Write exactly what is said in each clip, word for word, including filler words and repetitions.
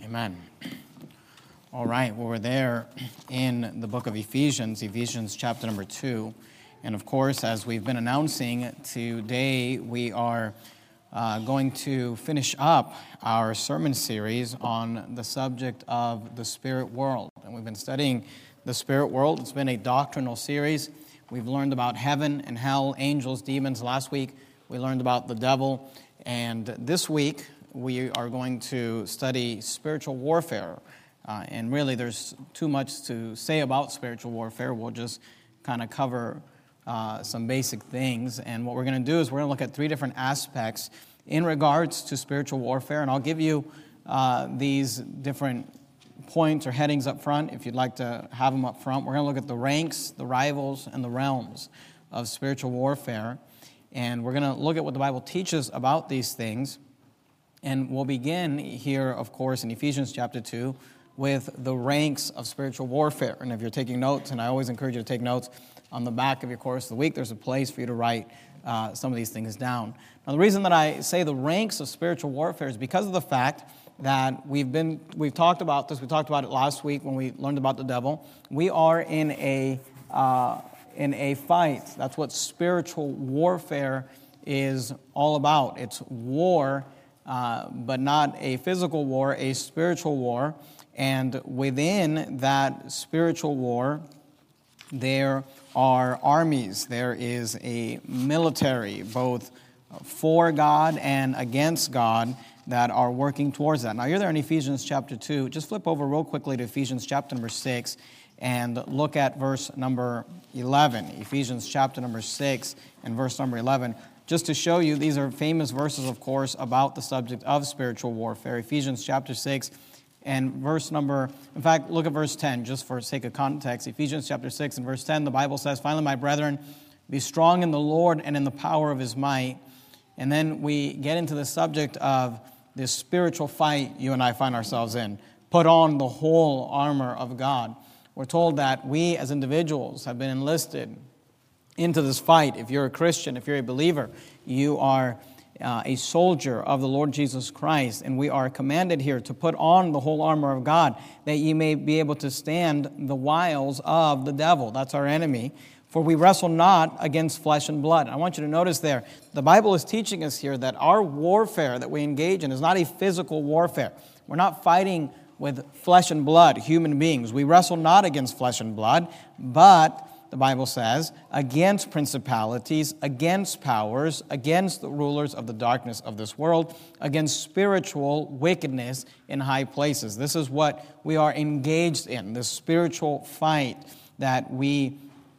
Amen. All right, well, we're there in the book of Ephesians, Ephesians chapter number two. And of course, as we've been announcing, today we are uh, going to finish up our sermon series on the subject of the spirit world. And we've been studying the spirit world. It's been a doctrinal series. We've learned about heaven and hell, angels, demons. Last week, we learned about the devil. And this week, we are going to study spiritual warfare. Uh, and really, there's too much to say about spiritual warfare. We'll just kind of cover uh, some basic things. And what we're going to do is we're going to look at three different aspects in regards to spiritual warfare. And I'll give you uh, these different points or headings up front if you'd like to have them up front. We're going to look at the ranks, the rivals, and the realms of spiritual warfare. And we're going to look at what the Bible teaches about these things. And we'll begin here, of course, in Ephesians chapter two with the ranks of spiritual warfare. And if you're taking notes, and I always encourage you to take notes, on the back of your course of the week, there's a place for you to write uh, some of these things down. Now, the reason that I say the ranks of spiritual warfare is because of the fact that we've been, we've talked about this, we talked about it last week when we learned about the devil. We are in a, uh, in a fight. That's what spiritual warfare is all about. It's war, Uh, but not a physical war, a spiritual war. And within that spiritual war, there are armies. There is a military, both for God and against God, that are working towards that. Now, you're there in Ephesians chapter two. Just flip over real quickly to Ephesians chapter number six and look at verse number eleven. Ephesians chapter number six and verse number eleven. Just to show you, these are famous verses, of course, about the subject of spiritual warfare. Ephesians chapter six and verse number, in fact, look at verse ten, just for sake of context. Ephesians chapter six and verse ten, the Bible says, "Finally, my brethren, be strong in the Lord and in the power of His might." And then we get into the subject of this spiritual fight you and I find ourselves in. Put on the whole armor of God. We're told that we as individuals have been enlisted into this fight. If you're a Christian, if you're a believer, you are uh, a soldier of the Lord Jesus Christ, and we are commanded here to put on the whole armor of God, that ye may be able to stand the wiles of the devil. That's our enemy. For we wrestle not against flesh and blood. I want you to notice there, the Bible is teaching us here that our warfare that we engage in is not a physical warfare. We're not fighting with flesh and blood, human beings. We wrestle not against flesh and blood, but the Bible says, against principalities, against powers, against the rulers of the darkness of this world, against spiritual wickedness in high places. This is what we are engaged in, this spiritual fight that we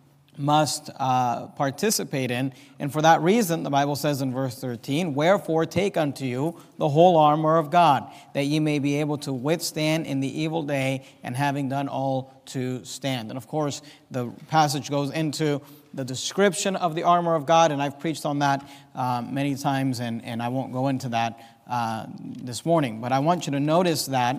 must uh, participate in. And for that reason, the Bible says in verse thirteen, "Wherefore take unto you the whole armor of God, that ye may be able to withstand in the evil day, and having done all to stand." And of course, the passage goes into the description of the armor of God, and I've preached on that uh, many times, and, and I won't go into that uh, this morning. But I want you to notice that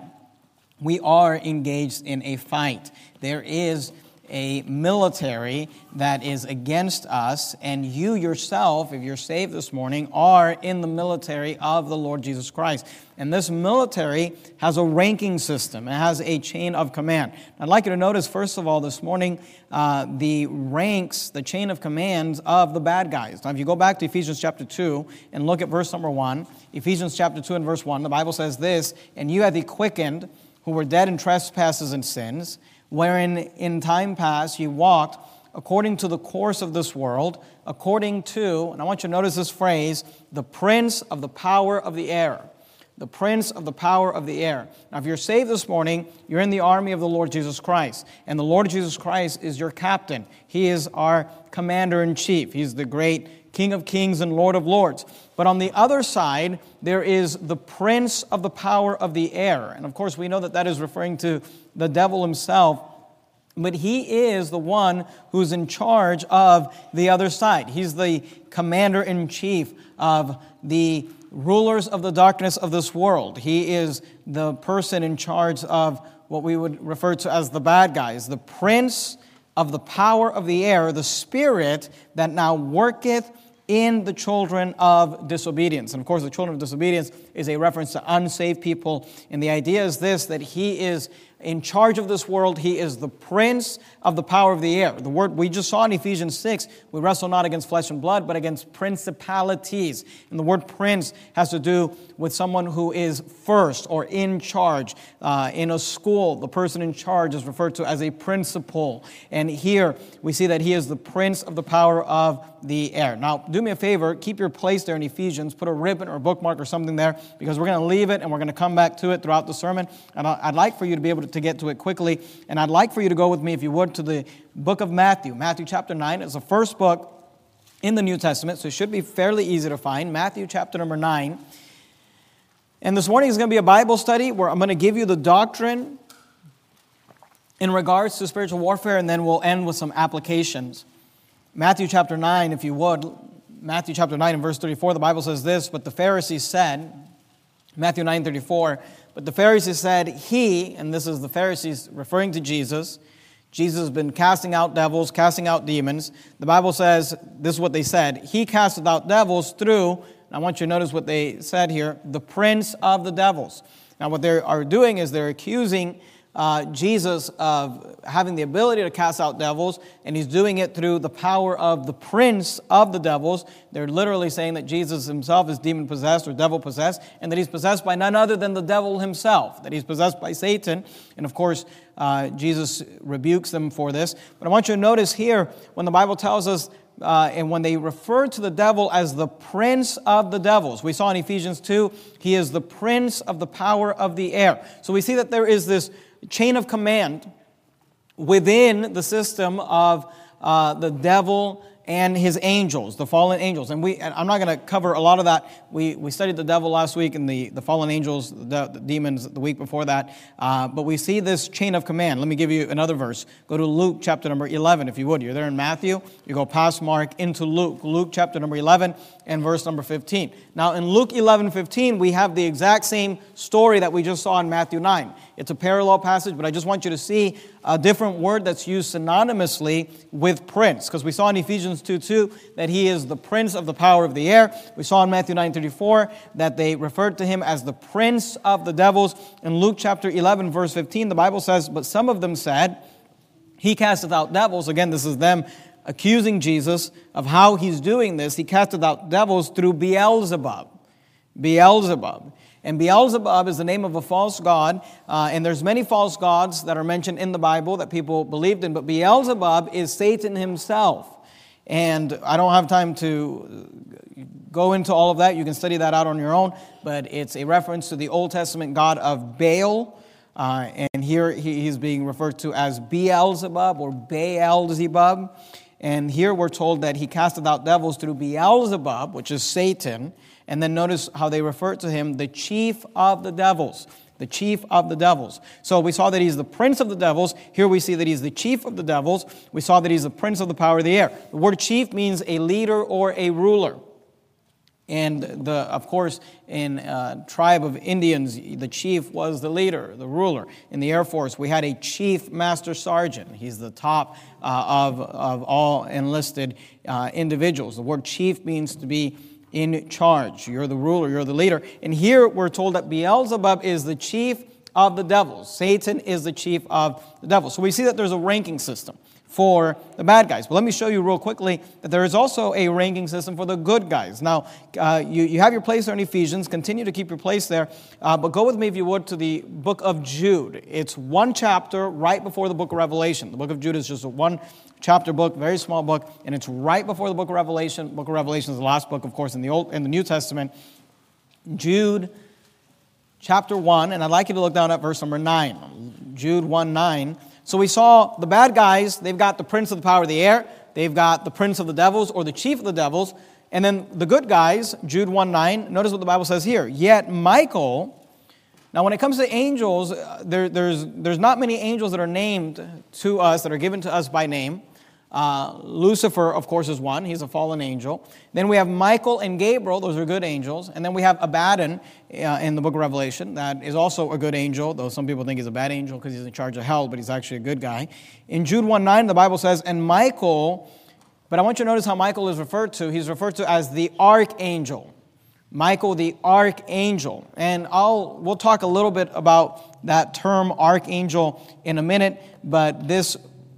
we are engaged in a fight. There is a military that is against us, and you yourself, if you're saved this morning, are in the military of the Lord Jesus Christ. And this military has a ranking system. It has a chain of command. I'd like you to notice, first of all, this morning, uh, the ranks, the chain of commands of the bad guys. Now, if you go back to Ephesians chapter two and look at verse number one, Ephesians chapter two and verse one, the Bible says this, "And you hath he quickened, who were dead in trespasses and sins, wherein in time past you walked according to the course of this world, according to," and I want you to notice this phrase, "the prince of the power of the air." The prince of the power of the air. Now, if you're saved this morning, you're in the army of the Lord Jesus Christ. And the Lord Jesus Christ is your captain. He is our commander-in-chief. He's the great King of kings and Lord of lords. But on the other side, there is the prince of the power of the air. And of course, we know that that is referring to the devil himself. But he is the one who's in charge of the other side. He's the commander-in-chief of the rulers of the darkness of this world. He is the person in charge of what we would refer to as the bad guys, the prince of the power of the air, the spirit that now worketh in the children of disobedience. And of course, the children of disobedience is a reference to unsaved people. And the idea is this, that he is in charge of this world. He is the prince of the power of the air. The word we just saw in Ephesians six, we wrestle not against flesh and blood, but against principalities. And the word prince has to do with someone who is first or in charge. Uh, in a school, the person in charge is referred to as a principal. And here we see that he is the prince of the power of the air. Now, do me a favor, keep your place there in Ephesians, put a ribbon or a bookmark or something there, because we're going to leave it and we're going to come back to it throughout the sermon. And I'd like for you to be able to get to it quickly. And I'd like for you to go with me, if you would, to the book of Matthew. Matthew chapter nine is the first book in the New Testament, so it should be fairly easy to find. Matthew chapter number nine. And this morning is going to be a Bible study where I'm going to give you the doctrine in regards to spiritual warfare, and then we'll end with some applications. Matthew chapter nine, if you would. Matthew chapter nine and verse thirty-four, the Bible says this, but the Pharisees said, Matthew nine thirty-four, but the Pharisees said, he, and this is the Pharisees referring to Jesus, Jesus has been casting out devils, casting out demons. The Bible says, this is what they said, he casted out devils through, I want you to notice what they said here, the prince of the devils. Now what they are doing is they're accusing uh, Jesus of having the ability to cast out devils, and he's doing it through the power of the prince of the devils. They're literally saying that Jesus himself is demon-possessed or devil-possessed, and that he's possessed by none other than the devil himself, that he's possessed by Satan. And of course, uh, Jesus rebukes them for this. But I want you to notice here, when the Bible tells us Uh, and when they refer to the devil as the prince of the devils, we saw in Ephesians two, he is the prince of the power of the air. So we see that there is this chain of command within the system of uh, the devil and his angels, the fallen angels. And we, and I'm not going to cover a lot of that. We we studied the devil last week and the, the fallen angels, the, the demons the week before that. Uh, but we see this chain of command. Let me give you another verse. Go to Luke chapter number eleven, if you would. You're there in Matthew. You go past Mark into Luke. Luke chapter number eleven and verse number fifteen. Now in Luke eleven fifteen, we have the exact same story that we just saw in Matthew nine. It's a parallel passage, but I just want you to see a different word that's used synonymously with prince. Because we saw in Ephesians two two that he is the prince of the power of the air. We saw in Matthew nine thirty-four that they referred to him as the prince of the devils. In Luke chapter eleven verse fifteen, the Bible says, but some of them said, he casteth out devils. Again, this is them accusing Jesus of how he's doing this. He casteth out devils through Beelzebub. Beelzebub. And Beelzebub is the name of a false god, uh, and there's many false gods that are mentioned in the Bible that people believed in, but Beelzebub is Satan himself. And I don't have time to go into all of that. You can study that out on your own, but it's a reference to the Old Testament god of Baal, uh, and here he, he's being referred to as Beelzebub or Beelzebub. And here we're told that he casted out devils through Beelzebub, which is Satan. And then notice how they refer to him, the chief of the devils. The chief of the devils. So we saw that he's the prince of the devils. Here we see that he's the chief of the devils. We saw that he's the prince of the power of the air. The word chief means a leader or a ruler. And the, of course, in uh, tribe of Indians, the chief was the leader, the ruler. In the Air Force, we had a chief master sergeant. He's the top uh, of, of all enlisted uh, individuals. The word chief means to be in charge. You're the ruler, you're the leader. And here we're told that Beelzebub is the chief of the devils. Satan is the chief of the devils. So we see that there's a ranking system for the bad guys. But let me show you real quickly that there is also a ranking system for the good guys. Now, uh, you, you have your place there in Ephesians. Continue to keep your place there. Uh, but go with me, if you would, to the book of Jude. It's one chapter right before the book of Revelation. The book of Jude is just a one chapter book, very small book, and it's right before the book of Revelation. The book of Revelation is the last book, of course, in the Old in the New Testament. Jude chapter one, and I'd like you to look down at verse number nine. Jude one nine. So we saw the bad guys, they've got the prince of the power of the air, they've got the prince of the devils, or the chief of the devils, and then the good guys, Jude one nine, notice what the Bible says here. Yet Michael, now when it comes to angels, there, there's, there's not many angels that are named to us, that are given to us by name. Uh, Lucifer, of course, is one. He's a fallen angel. Then we have Michael and Gabriel. Those are good angels. And then we have Abaddon uh, in the book of Revelation. That is also a good angel, though some people think he's a bad angel because he's in charge of hell, but he's actually a good guy. In Jude one nine, the Bible says, and Michael But I want you to notice how Michael is referred to. He's referred to as the archangel. Michael the archangel. And I'll we'll talk a little bit about that term archangel in a minute, but this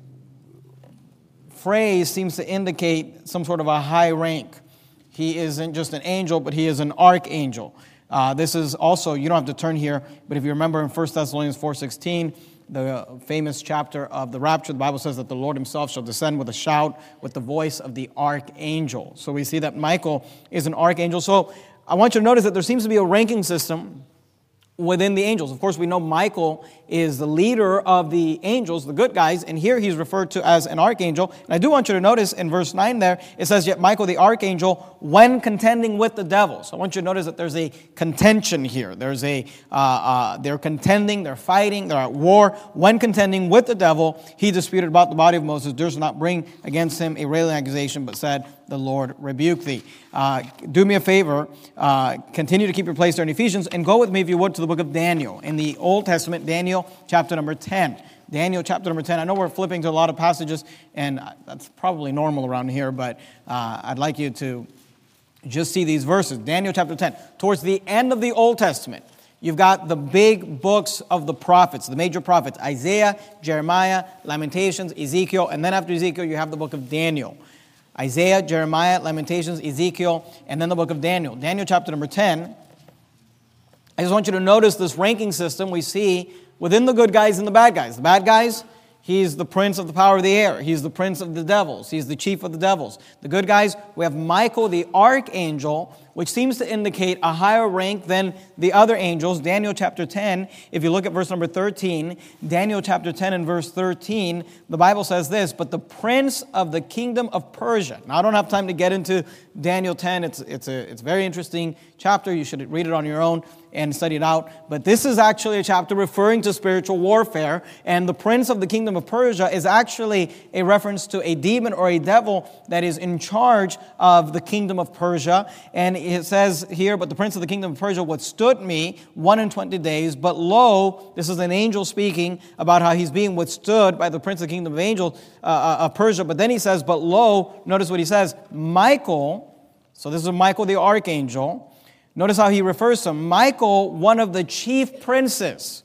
phrase seems to indicate some sort of a high rank. He isn't just an angel, but he is an archangel. Uh, this is also, you don't have to turn here, but if you remember in First Thessalonians four sixteen, the famous chapter of the rapture, the Bible says that the Lord himself shall descend with a shout, with the voice of the archangel. So we see that Michael is an archangel. So I want you to notice that there seems to be a ranking system within the angels. Of course, we know Michael is the leader of the angels, the good guys, and here he's referred to as an archangel. And I do want you to notice in verse nine there, it says, yet Michael the archangel, when contending with the devil. So I want you to notice that there's a contention here. There's a, uh, uh, they're contending, they're fighting, they're at war. When contending with the devil, he disputed about the body of Moses, durst not bring against him a railing accusation, but said, the Lord rebuke thee. Uh, do me a favor, uh, continue to keep your place there in Ephesians, and go with me, if you would, to the book of Daniel. In the Old Testament, Daniel chapter number ten. Daniel chapter number ten. I know we're flipping to a lot of passages, and that's probably normal around here, but uh, I'd like you to just see these verses. Daniel chapter ten. Towards the end of the Old Testament, you've got the big books of the prophets, the major prophets, Isaiah, Jeremiah, Lamentations, Ezekiel, and then after Ezekiel, you have the book of Daniel. Isaiah, Jeremiah, Lamentations, Ezekiel, and then the book of Daniel. Daniel chapter number ten. I just want you to notice this ranking system we see within the good guys and the bad guys. The bad guys, he's the prince of the power of the air. He's the prince of the devils. He's the chief of the devils. The good guys, we have Michael the archangel, which seems to indicate a higher rank than the other angels. Daniel chapter ten, if you look at verse number thirteen, Daniel chapter ten and verse thirteen, the Bible says this, but the prince of the kingdom of Persia. Now, I don't have time to get into Daniel ten. It's, it's, a, it's a very interesting chapter. You should read it on your own and study it out. But this is actually a chapter referring to spiritual warfare. And the prince of the kingdom of Persia is actually a reference to a demon or a devil that is in charge of the kingdom of Persia. And it says here, but the prince of the kingdom of Persia withstood me one and twenty days. But lo, this is an angel speaking about how he's being withstood by the prince of the kingdom of angels uh, of Persia. But then he says, but lo, notice what he says, Michael, so this is Michael the archangel. Notice how he refers to Michael, one of the chief princes.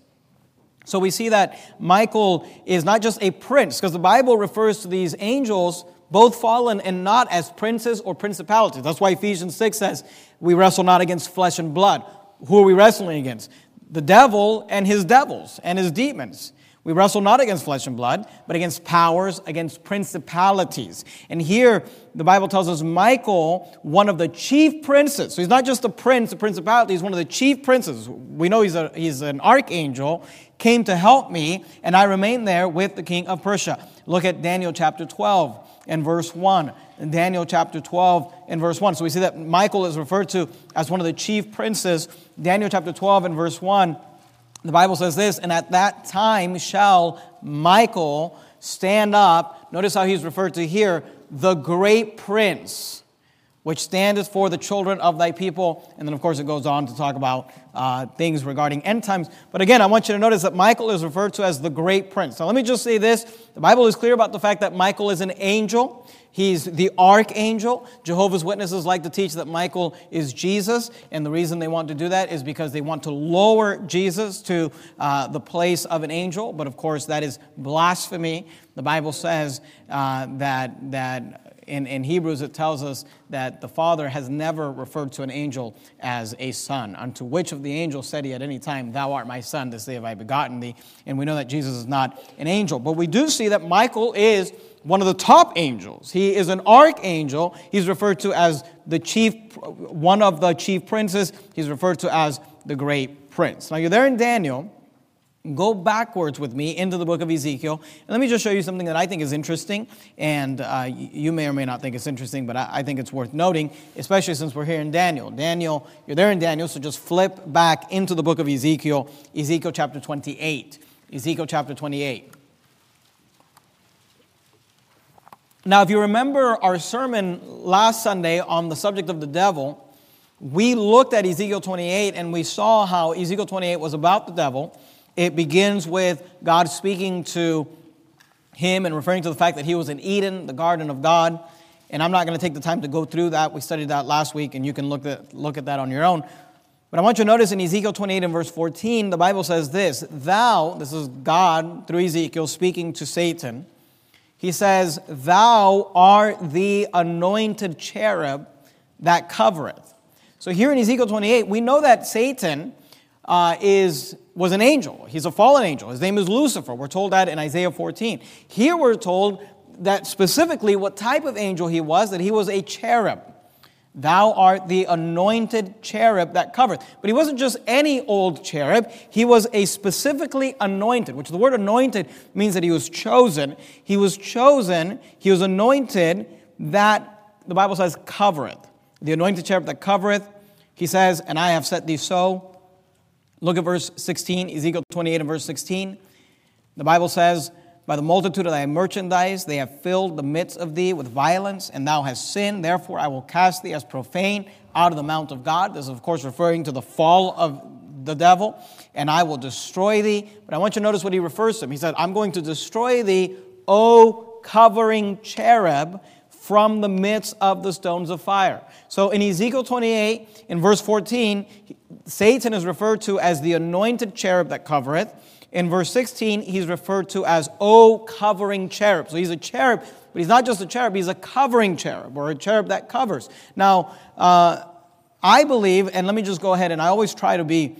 So we see that Michael is not just a prince, because the Bible refers to these angels, both fallen and not, as princes or principalities. That's why Ephesians six says, we wrestle not against flesh and blood. Who are we wrestling against? The devil and his devils and his demons. We wrestle not against flesh and blood, but against powers, against principalities. And here, the Bible tells us Michael, one of the chief princes. So he's not just a prince, a principality, he's one of the chief princes. We know he's, a, he's an archangel, came to help me, and I remained there with the king of Persia. Look at Daniel chapter twelve and verse one. In Daniel chapter twelve and verse one. So we see that Michael is referred to as one of the chief princes. Daniel chapter twelve and verse one. The Bible says this, and at that time shall Michael stand up. Notice how he's referred to here, the great prince, which standeth for the children of thy people. And then, of course, it goes on to talk about uh, things regarding end times. But again, I want you to notice that Michael is referred to as the great prince. Now, let me just say this. The Bible is clear about the fact that Michael is an angel. He's the archangel. Jehovah's Witnesses like to teach that Michael is Jesus. And the reason they want to do that is because they want to lower Jesus to uh, the place of an angel. But, of course, that is blasphemy. The Bible says uh, that that... In, in Hebrews, it tells us that the Father has never referred to an angel as a son. Unto which of the angels said he at any time, thou art my son, this day have I begotten thee. And we know that Jesus is not an angel. But we do see that Michael is one of the top angels. He is an archangel. He's referred to as the chief, one of the chief princes. He's referred to as the great prince. Now you're there in Daniel. Go backwards with me into the book of Ezekiel. And let me just show you something that I think is interesting. And uh, you may or may not think it's interesting, but I, I think it's worth noting, especially since we're here in Daniel. Daniel, you're there in Daniel, so just flip back into the book of Ezekiel, Ezekiel chapter twenty-eight. Ezekiel chapter twenty-eight. Now, if you remember our sermon last Sunday on the subject of the devil, we looked at Ezekiel twenty-eight and we saw how Ezekiel twenty-eight was about the devil. It begins with God speaking to him and referring to the fact that he was in Eden, the garden of God. And I'm not going to take the time to go through that. We studied that last week, and you can look at, look at that on your own. But I want you to notice in Ezekiel twenty-eight and verse fourteen, the Bible says this, Thou, this is God through Ezekiel speaking to Satan, he says, Thou art the anointed cherub that covereth. So here in Ezekiel twenty-eight, we know that Satan uh, is was an angel. He's a fallen angel. His name is Lucifer. We're told that in Isaiah fourteen. Here we're told that specifically what type of angel he was, that he was a cherub. Thou art the anointed cherub that covereth. But he wasn't just any old cherub. He was a specifically anointed, which the word anointed means that he was chosen. He was chosen, he was anointed that, the Bible says, covereth. The anointed cherub that covereth, he says, and I have set thee so. Look at verse sixteen, Ezekiel twenty-eight and verse sixteen. The Bible says, By the multitude of thy merchandise they have filled the midst of thee with violence, and thou hast sinned. Therefore I will cast thee as profane out of the mount of God. This is, of course, referring to the fall of the devil. And I will destroy thee. But I want you to notice what he refers to him. He said, I'm going to destroy thee, O covering cherub, from the midst of the stones of fire. So in Ezekiel twenty-eight, in verse fourteen, Satan is referred to as the anointed cherub that covereth. In verse sixteen, he's referred to as, O covering cherub. So he's a cherub, but he's not just a cherub, he's a covering cherub, or a cherub that covers. Now, uh, I believe, and let me just go ahead, and I always try to be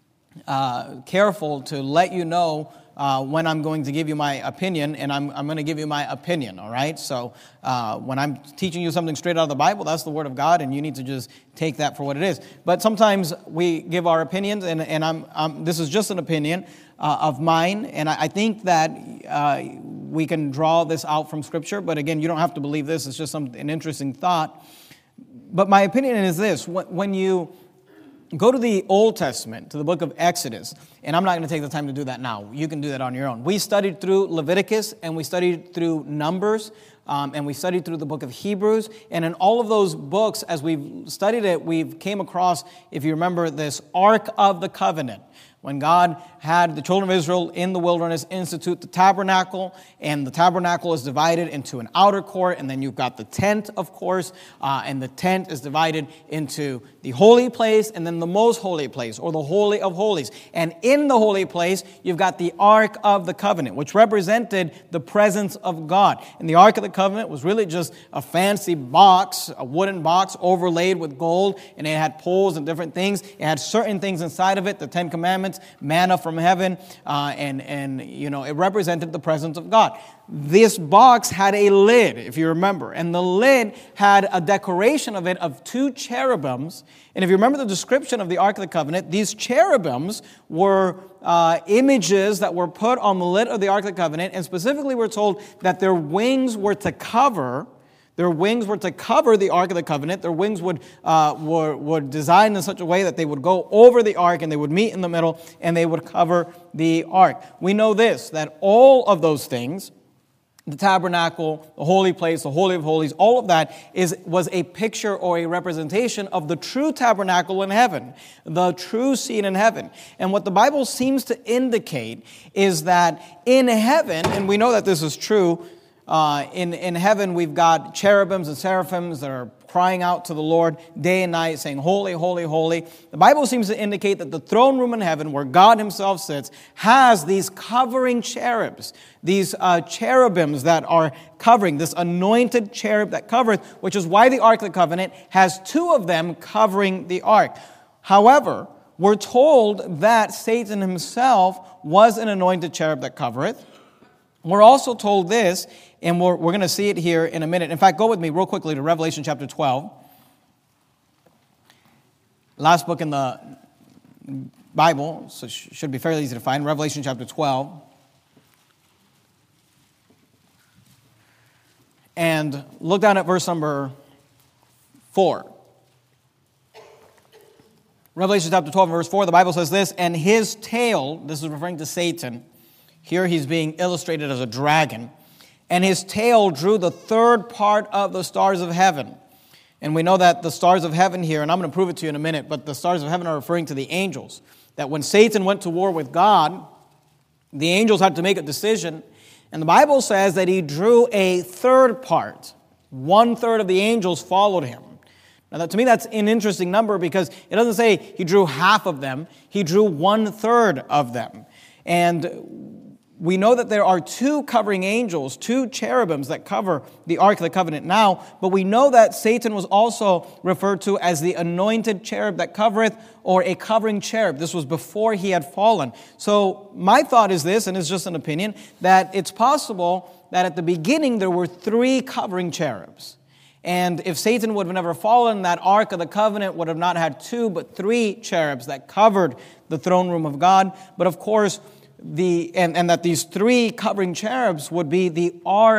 uh, careful to let you know uh, when I'm going to give you my opinion, and I'm, I'm going to give you my opinion, all right? So uh, when I'm teaching you something straight out of the Bible, that's the Word of God, and you need to just take that for what it is. But sometimes we give our opinions, and, and I'm, I'm, this is just an opinion uh, of mine, and I, I think that uh, we can draw this out from Scripture, but again, you don't have to believe this. It's just some, an interesting thought. But my opinion is this. When you go to the Old Testament, to the book of Exodus, and I'm not going to take the time to do that now. You can do that on your own. We studied through Leviticus, and we studied through Numbers, um, and we studied through the book of Hebrews. And in all of those books, as we've studied it, we've came across, if you remember, this Ark of the Covenant. When God had the children of Israel in the wilderness institute the tabernacle, and the tabernacle is divided into an outer court, and then you've got the tent, of course, uh, and the tent is divided into the holy place and then the most holy place, or the holy of holies. And in the holy place, you've got the Ark of the Covenant, which represented the presence of God. And the Ark of the Covenant was really just a fancy box, a wooden box overlaid with gold, and it had poles and different things. It had certain things inside of it, the Ten Commandments, manna from heaven, uh, and, and, you know, it represented the presence of God. This box had a lid, if you remember, and the lid had a decoration of it of two cherubims. And if you remember the description of the Ark of the Covenant, these cherubims were uh, images that were put on the lid of the Ark of the Covenant, and specifically we're told that their wings were to cover Their wings were to cover the Ark of the Covenant. Their wings would uh, were, were designed in such a way that they would go over the Ark and they would meet in the middle and they would cover the Ark. We know this, that all of those things, the tabernacle, the holy place, the Holy of Holies, all of that is was a picture or a representation of the true tabernacle in heaven, the true scene in heaven. And what the Bible seems to indicate is that in heaven, and we know that this is true, Uh, in, in heaven, we've got cherubims and seraphims that are crying out to the Lord day and night, saying, holy, holy, holy. The Bible seems to indicate that the throne room in heaven, where God himself sits, has these covering cherubs, these uh, cherubims that are covering, this anointed cherub that covereth, which is why the Ark of the Covenant has two of them covering the Ark. However, we're told that Satan himself was an anointed cherub that covereth. We're also told this, and we're, we're going to see it here in a minute. In fact, go with me real quickly to Revelation chapter twelve. Last book in the Bible, so it should be fairly easy to find. Revelation chapter twelve. And look down at verse number four. Revelation chapter twelve, verse four, the Bible says this, and his tail, this is referring to Satan. Here he's being illustrated as a dragon. And his tail drew the third part of the stars of heaven. And we know that the stars of heaven here, and I'm going to prove it to you in a minute, but the stars of heaven are referring to the angels. That when Satan went to war with God, the angels had to make a decision. And the Bible says that he drew a third part. One-third of the angels followed him. Now, that, to me, that's an interesting number because it doesn't say he drew half of them. He drew one-third of them. And we know that there are two covering angels, two cherubims that cover the Ark of the Covenant now, but we know that Satan was also referred to as the anointed cherub that covereth, or a covering cherub. This was before he had fallen. So my thought is this, and it's just an opinion, that it's possible that at the beginning there were three covering cherubs. And if Satan would have never fallen, that Ark of the Covenant would have not had two, but three cherubs that covered the throne room of God. But of course, the and, and that these three covering cherubs would be the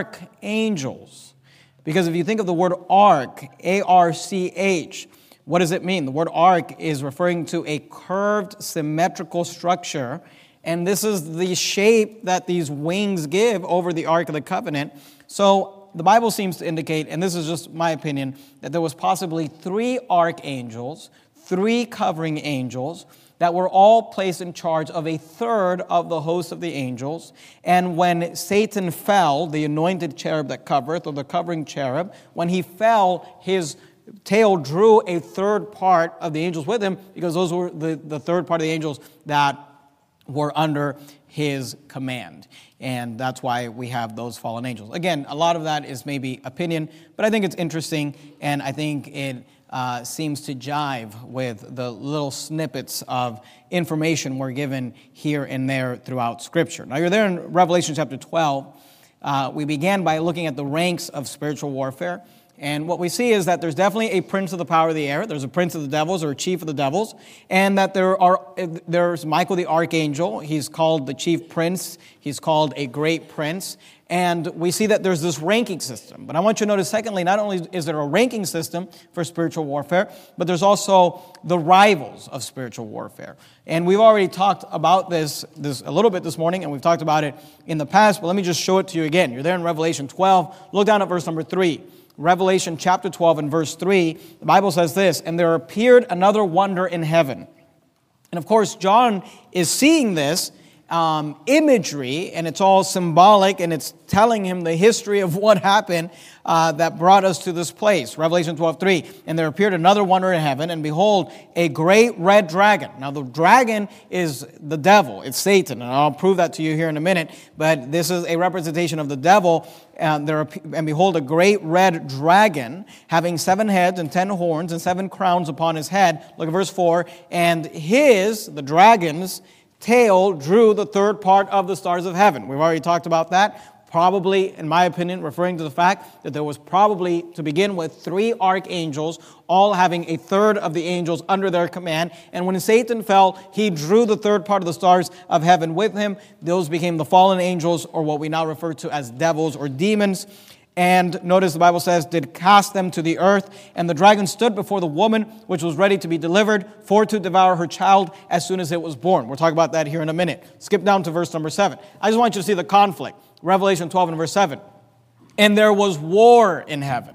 archangels. Because if you think of the word ark, A R C H, what does it mean? The word ark is referring to a curved, symmetrical structure. And this is the shape that these wings give over the Ark of the Covenant. So the Bible seems to indicate, and this is just my opinion, that there was possibly three archangels, three covering angels, that were all placed in charge of a third of the host of the angels. And when Satan fell, the anointed cherub that covereth, or the covering cherub, when he fell, his tail drew a third part of the angels with him, because those were the, the third part of the angels that were under his command. And that's why we have those fallen angels. Again, a lot of that is maybe opinion, but I think it's interesting, and I think it uh, seems to jive with the little snippets of information we're given here and there throughout Scripture. Now, you're there in Revelation chapter twelve. Uh, we began by looking at the ranks of spiritual warfare. And what we see is that there's definitely a prince of the power of the air. There's a prince of the devils, or a chief of the devils. And that there are there's Michael the archangel. He's called the chief prince. He's called a great prince. And we see that there's this ranking system. But I want you to notice, secondly, not only is there a ranking system for spiritual warfare, but there's also the rivals of spiritual warfare. And we've already talked about this, this a little bit this morning, and we've talked about it in the past. But let me just show it to you again. You're there in Revelation twelve. Look down at verse number three. Revelation chapter twelve and verse three, the Bible says this, "And there appeared another wonder in heaven." And of course, John is seeing this um, imagery, and it's all symbolic, and it's telling him the history of what happened uh, that brought us to this place. Revelation twelve three, "And there appeared another wonder in heaven, and behold, a great red dragon." Now, the dragon is the devil. It's Satan, and I'll prove that to you here in a minute. But this is a representation of the devil. And, there, and behold, a great red dragon, having seven heads and ten horns and seven crowns upon his head. Look at verse four. "And his," the dragon's, "tail drew the third part of the stars of heaven." We've already talked about that. Probably, in my opinion, referring to the fact that there was probably, to begin with, three archangels, all having a third of the angels under their command. And when Satan fell, he drew the third part of the stars of heaven with him. Those became the fallen angels, or what we now refer to as devils or demons. And notice the Bible says, "did cast them to the earth. And the dragon stood before the woman, which was ready to be delivered, for to devour her child as soon as it was born." We'll talk about that here in a minute. Skip down to verse number seven. I just want you to see the conflict. Revelation twelve and verse seven. "And there was war in heaven."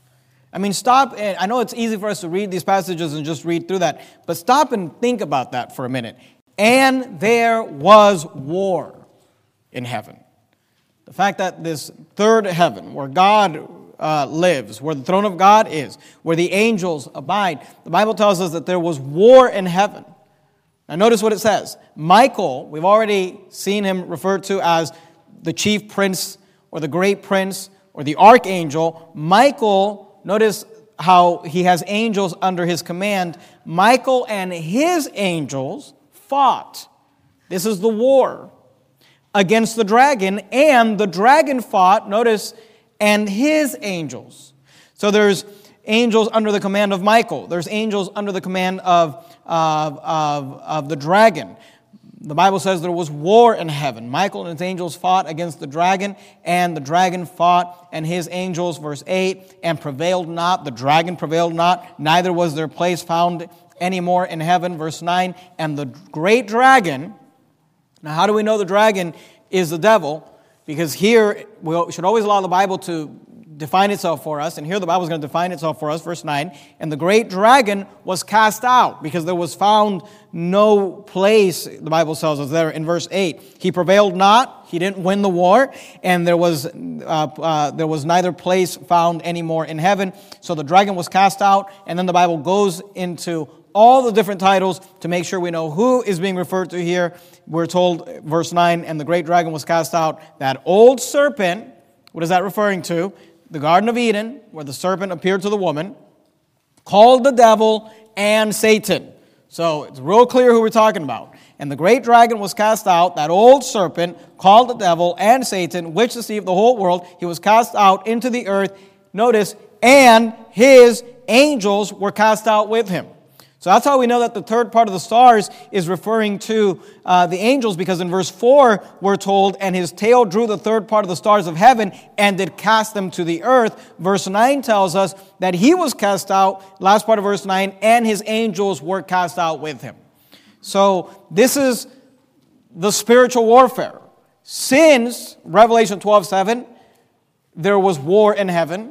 I mean, stop. And I know it's easy for us to read these passages and just read through that, but stop and think about that for a minute. "And there was war in heaven." The fact that this third heaven, where God uh, lives, where the throne of God is, where the angels abide, the Bible tells us that there was war in heaven. Now notice what it says. Michael, we've already seen him referred to as the chief prince, or the great prince, or the archangel. Michael, notice how he has angels under his command. Michael and his angels fought. This is the war against the dragon, and the dragon fought, notice, and his angels. So there's angels under the command of Michael. There's angels under the command of, of, of, of the dragon. The Bible says there was war in heaven. Michael and his angels fought against the dragon, and the dragon fought and his angels, verse eight, "and prevailed not." The dragon prevailed not, neither was their place found any more in heaven, verse nine. "And the great dragon," now how do we know the dragon is the devil? Because here we should always allow the Bible to define itself for us. And here the Bible is going to define itself for us. Verse nine, and the great dragon was cast out because there was found no place, the Bible tells us there in verse eight. He prevailed not, he didn't win the war, and there was uh, uh, there was neither place found anymore in heaven. So the dragon was cast out, and then the Bible goes into all the different titles to make sure we know who is being referred to here. We're told, verse nine, and the great dragon was cast out, that old serpent. What is that referring to? The Garden of Eden, where the serpent appeared to the woman, called the devil and Satan. So it's real clear who we're talking about. And the great dragon was cast out, that old serpent, called the devil and Satan, which deceived the whole world. He was cast out into the earth. Notice, and his angels were cast out with him. So that's how we know that the third part of the stars is referring to uh, the angels, because in verse four we're told, and his tail drew the third part of the stars of heaven and did cast them to the earth. Verse nine tells us that he was cast out, last part of verse nine, and his angels were cast out with him. So this is the spiritual warfare. Since Revelation twelve seven, there was war in heaven,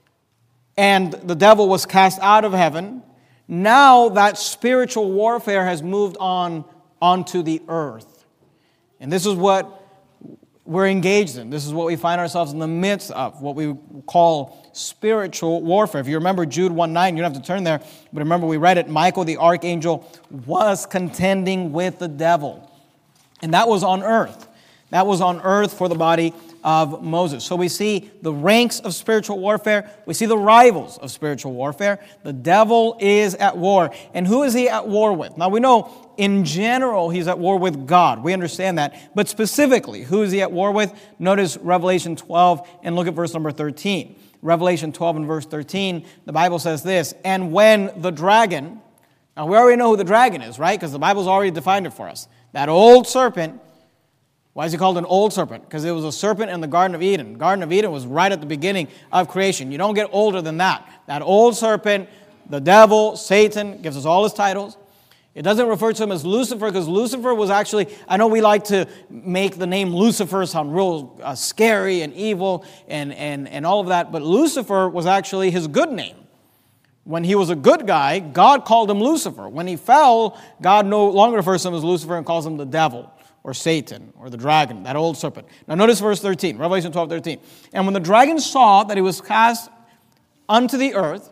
and the devil was cast out of heaven. Now that spiritual warfare has moved on onto the earth. And this is what we're engaged in. This is what we find ourselves in the midst of, what we call spiritual warfare. If you remember Jude one nine, you don't have to turn there, but remember we read it, Michael the archangel was contending with the devil. And that was on earth. That was on earth for the body of Moses. So we see the ranks of spiritual warfare. We see the rivals of spiritual warfare. The devil is at war. And who is he at war with? Now we know in general he's at war with God. We understand that. But specifically, who is he at war with? Notice Revelation twelve and look at verse number thirteen. Revelation twelve and verse thirteen, the Bible says this, and when the dragon, now we already know who the dragon is, right? Because the Bible's already defined it for us. That old serpent. Why is he called an old serpent? Because it was a serpent in the Garden of Eden. The Garden of Eden was right at the beginning of creation. You don't get older than that. That old serpent, the devil, Satan, gives us all his titles. It doesn't refer to him as Lucifer, because Lucifer was actually, I know we like to make the name Lucifer sound real uh, scary and evil and, and, and all of that, but Lucifer was actually his good name. When he was a good guy, God called him Lucifer. When he fell, God no longer refers to him as Lucifer and calls him the devil, or Satan, or the dragon, that old serpent. Now notice verse thirteen, Revelation twelve, thirteen. And when the dragon saw that he was cast unto the earth,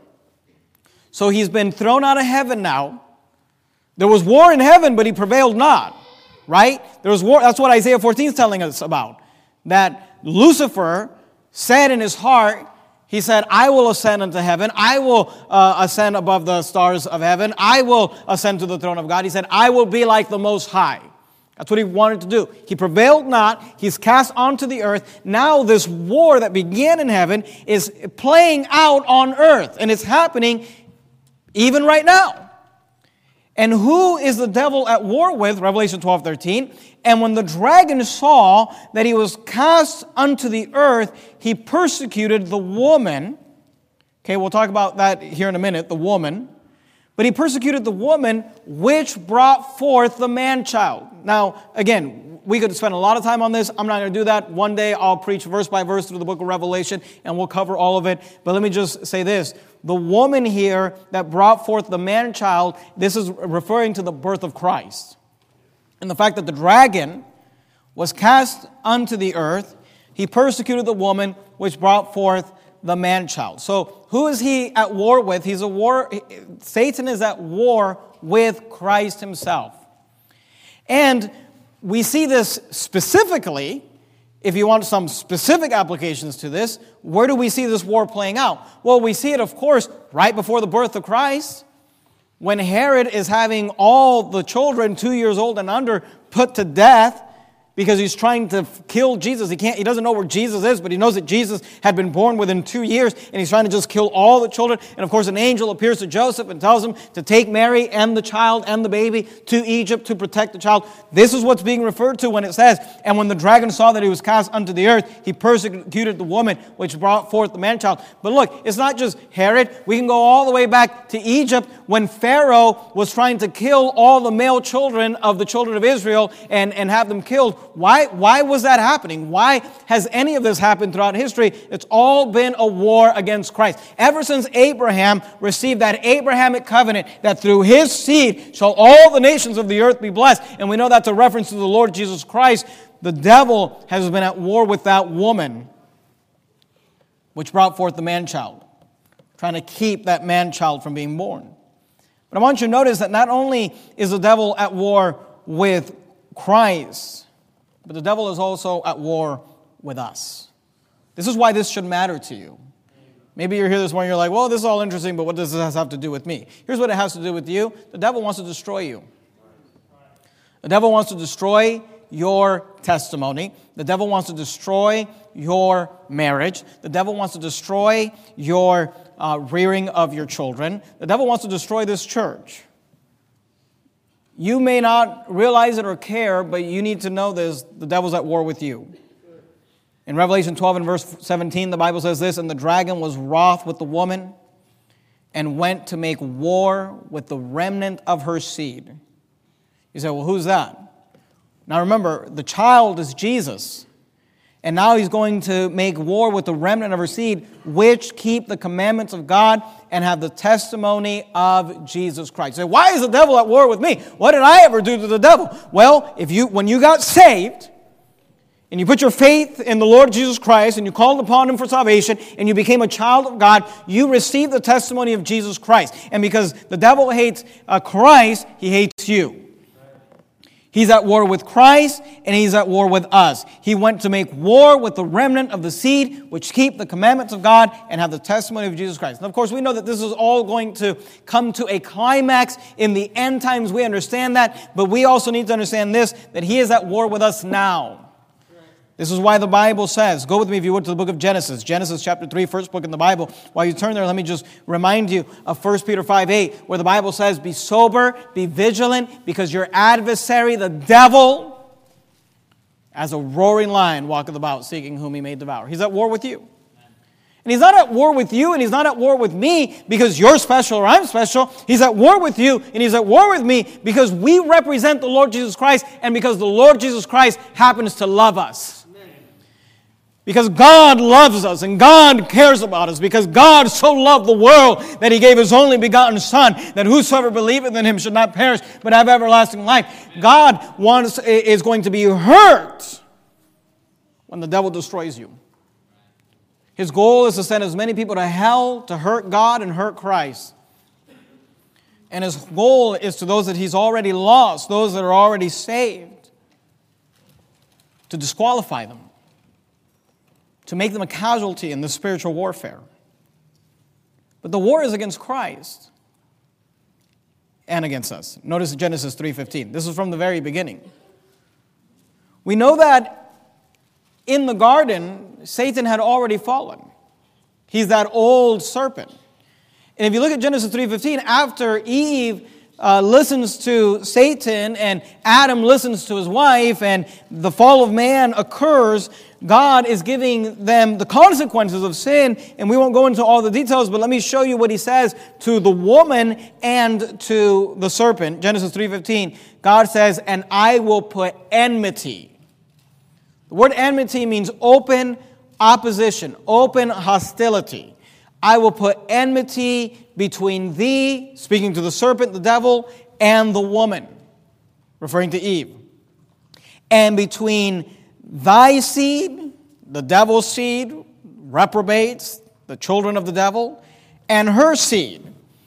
so he's been thrown out of heaven now. There was war in heaven, but he prevailed not, right? There was war. That's what Isaiah fourteen is telling us about. That Lucifer said in his heart, he said, I will ascend unto heaven. I will uh, ascend above the stars of heaven. I will ascend to the throne of God. He said, I will be like the Most High. That's what he wanted to do. He prevailed not. He's cast onto the earth. Now this war that began in heaven is playing out on earth. And it's happening even right now. And who is the devil at war with? Revelation twelve, thirteen. And when the dragon saw that he was cast unto the earth, he persecuted the woman. Okay, we'll talk about that here in a minute, the woman. But he persecuted the woman which brought forth the man-child. Now, again, we could spend a lot of time on this. I'm not going to do that. One day I'll preach verse by verse through the book of Revelation, and we'll cover all of it. But let me just say this. The woman here that brought forth the man-child, this is referring to the birth of Christ. And the fact that the dragon was cast unto the earth, he persecuted the woman which brought forth the man-child. So who is he at war with? He's a war. Satan is at war with Christ himself. And we see this specifically, if you want some specific applications to this, where do we see this war playing out? Well, we see it, of course, right before the birth of Christ, when Herod is having all the children two years old and under put to death, because he's trying to kill Jesus. He can't. He doesn't know where Jesus is, but he knows that Jesus had been born within two years, and he's trying to just kill all the children. And of course, an angel appears to Joseph and tells him to take Mary and the child and the baby to Egypt to protect the child. This is what's being referred to when it says, and when the dragon saw that he was cast unto the earth, he persecuted the woman which brought forth the man-child. But look, it's not just Herod. We can go all the way back to Egypt when Pharaoh was trying to kill all the male children of the children of Israel and, and have them killed. Why, why was that happening? Why has any of this happened throughout history? It's all been a war against Christ. Ever since Abraham received that Abrahamic covenant that through his seed shall all the nations of the earth be blessed, and we know that's a reference to the Lord Jesus Christ, the devil has been at war with that woman, which brought forth the man-child, trying to keep that man-child from being born. But I want you to notice that not only is the devil at war with Christ, but the devil is also at war with us. This is why this should matter to you. Maybe you're here this morning, you're like, well, this is all interesting, but what does this have to do with me? Here's what it has to do with you. The devil wants to destroy you. The devil wants to destroy your testimony. The devil wants to destroy your marriage. The devil wants to destroy your uh, rearing of your children. The devil wants to destroy this church. You may not realize it or care, but you need to know this. The devil's at war with you. In Revelation twelve and verse seventeen, the Bible says this, and the dragon was wroth with the woman and went to make war with the remnant of her seed. You say, well, who's that? Now remember, the child is Jesus. And now he's going to make war with the remnant of her seed, which keep the commandments of God and have the testimony of Jesus Christ. So why is the devil at war with me? What did I ever do to the devil? Well, if you when you got saved, and you put your faith in the Lord Jesus Christ, and you called upon Him for salvation, and you became a child of God, you received the testimony of Jesus Christ. And because the devil hates uh, Christ, he hates you. He's at war with Christ, and he's at war with us. He went to make war with the remnant of the seed, which keep the commandments of God and have the testimony of Jesus Christ. And of course, we know that this is all going to come to a climax in the end times. We understand that, but we also need to understand this, that He is at war with us now. This is why the Bible says, go with me if you would to the book of Genesis. Genesis chapter three, first book in the Bible. While you turn there, let me just remind you of First Peter five eight, where the Bible says, be sober, be vigilant, because your adversary, the devil, as a roaring lion walketh about, seeking whom he may devour. He's at war with you. And he's not at war with you, and he's not at war with me because you're special or I'm special. He's at war with you, and he's at war with me because we represent the Lord Jesus Christ, and because the Lord Jesus Christ happens to love us. Because God loves us and God cares about us. Because God so loved the world that He gave His only begotten Son, that whosoever believeth in Him should not perish but have everlasting life. God wants is going to be hurt when the devil destroys you. His goal is to send as many people to hell to hurt God and hurt Christ. And His goal is to those that He's already lost, those that are already saved, to disqualify them, to make them a casualty in the spiritual warfare. But the war is against Christ and against us. Notice Genesis three fifteen. This is from the very beginning. We know that in the garden, Satan had already fallen. He's that old serpent. And if you look at Genesis three fifteen, after Eve Uh, listens to Satan and Adam listens to his wife and the fall of man occurs, God is giving them the consequences of sin, and we won't go into all the details, but let me show you what He says to the woman and to the serpent. Genesis three fifteen, God says, and I will put enmity. The word enmity means open opposition, open hostility. I will put enmity between thee, speaking to the serpent, the devil, and the woman, referring to Eve. And between thy seed, the devil's seed, reprobates, the children of the devil, and her seed.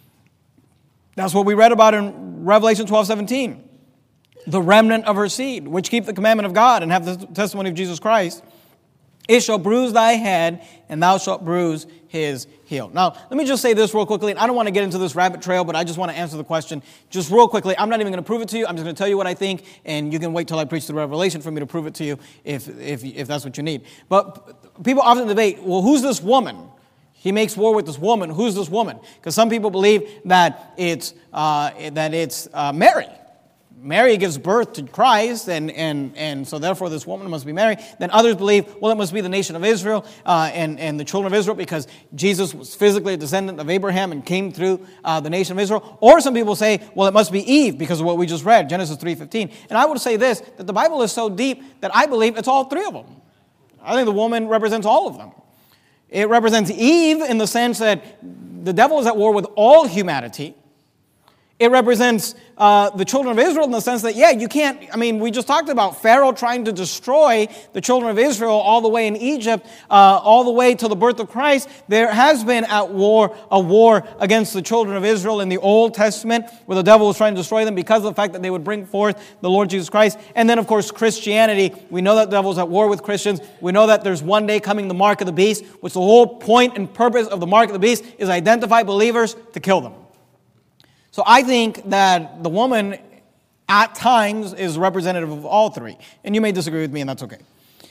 That's what we read about in Revelation twelve seventeen. The remnant of her seed, which keep the commandment of God and have the testimony of Jesus Christ. It shall bruise thy head, and thou shalt bruise his heel. Now, let me just say this real quickly. I don't want to get into this rabbit trail, but I just want to answer the question just real quickly. I'm not even going to prove it to you. I'm just going to tell you what I think, and you can wait till I preach the Revelation for me to prove it to you if, if, if that's what you need. But people often debate, well, who's this woman? He makes war with this woman. Who's this woman? Because some people believe that it's, uh, that it's uh, Mary. Mary gives birth to Christ, and, and, and so therefore this woman must be Mary. Then others believe, well, it must be the nation of Israel uh, and, and the children of Israel, because Jesus was physically a descendant of Abraham and came through uh, the nation of Israel. Or some people say, well, it must be Eve because of what we just read, Genesis three fifteen. And I would say this, that the Bible is so deep that I believe it's all three of them. I think the woman represents all of them. It represents Eve in the sense that the devil is at war with all humanity. It represents uh, the children of Israel in the sense that, yeah, you can't, I mean, we just talked about Pharaoh trying to destroy the children of Israel all the way in Egypt, uh, all the way to the birth of Christ. There has been at war, a war against the children of Israel in the Old Testament, where the devil was trying to destroy them because of the fact that they would bring forth the Lord Jesus Christ. And then, of course, Christianity. We know that the devil's at war with Christians. We know that there's one day coming the mark of the beast, which the whole point and purpose of the mark of the beast is identify believers to kill them. So I think that the woman at times is representative of all three. And you may disagree with me, and that's okay.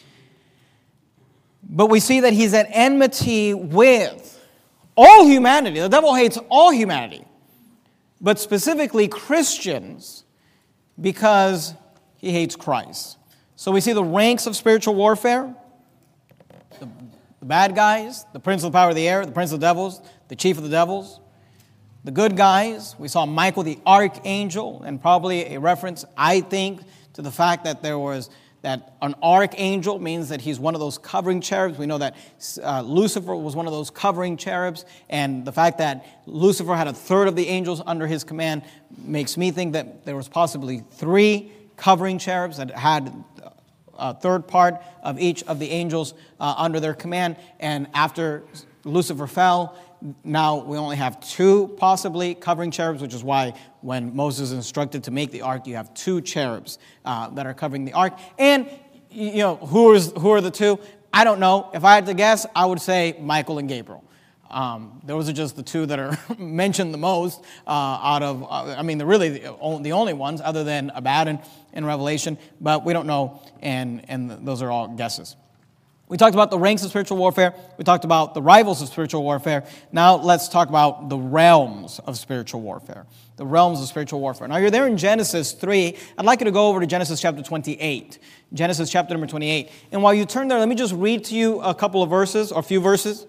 But we see that he's at enmity with all humanity. The devil hates all humanity, but specifically Christians, because he hates Christ. So we see the ranks of spiritual warfare. The, the bad guys, the prince of the power of the air, the prince of the devils, the chief of the devils. The good guys, we saw Michael the archangel, and probably a reference, I think, to the fact that there was, that an archangel means that he's one of those covering cherubs. We know that uh, Lucifer was one of those covering cherubs, and the fact that Lucifer had a third of the angels under his command makes me think that there was possibly three covering cherubs that had a third part of each of the angels uh, under their command, and after Lucifer fell, now we only have two possibly covering cherubs, which is why when Moses is instructed to make the ark, you have two cherubs uh, that are covering the ark. And, you know, who is who are the two? I don't know. If I had to guess, I would say Michael and Gabriel. Um, those are just the two that are mentioned the most uh, out of, uh, I mean, they're really the, the only ones other than Abaddon in Revelation, but we don't know, and, and those are all guesses. We talked about the ranks of spiritual warfare. We talked about the rivals of spiritual warfare. Now let's talk about the realms of spiritual warfare. The realms of spiritual warfare. Now you're there in Genesis three. I'd like you to go over to Genesis chapter twenty-eight. Genesis chapter number twenty-eight. And while you turn there, let me just read to you a couple of verses, or a few verses.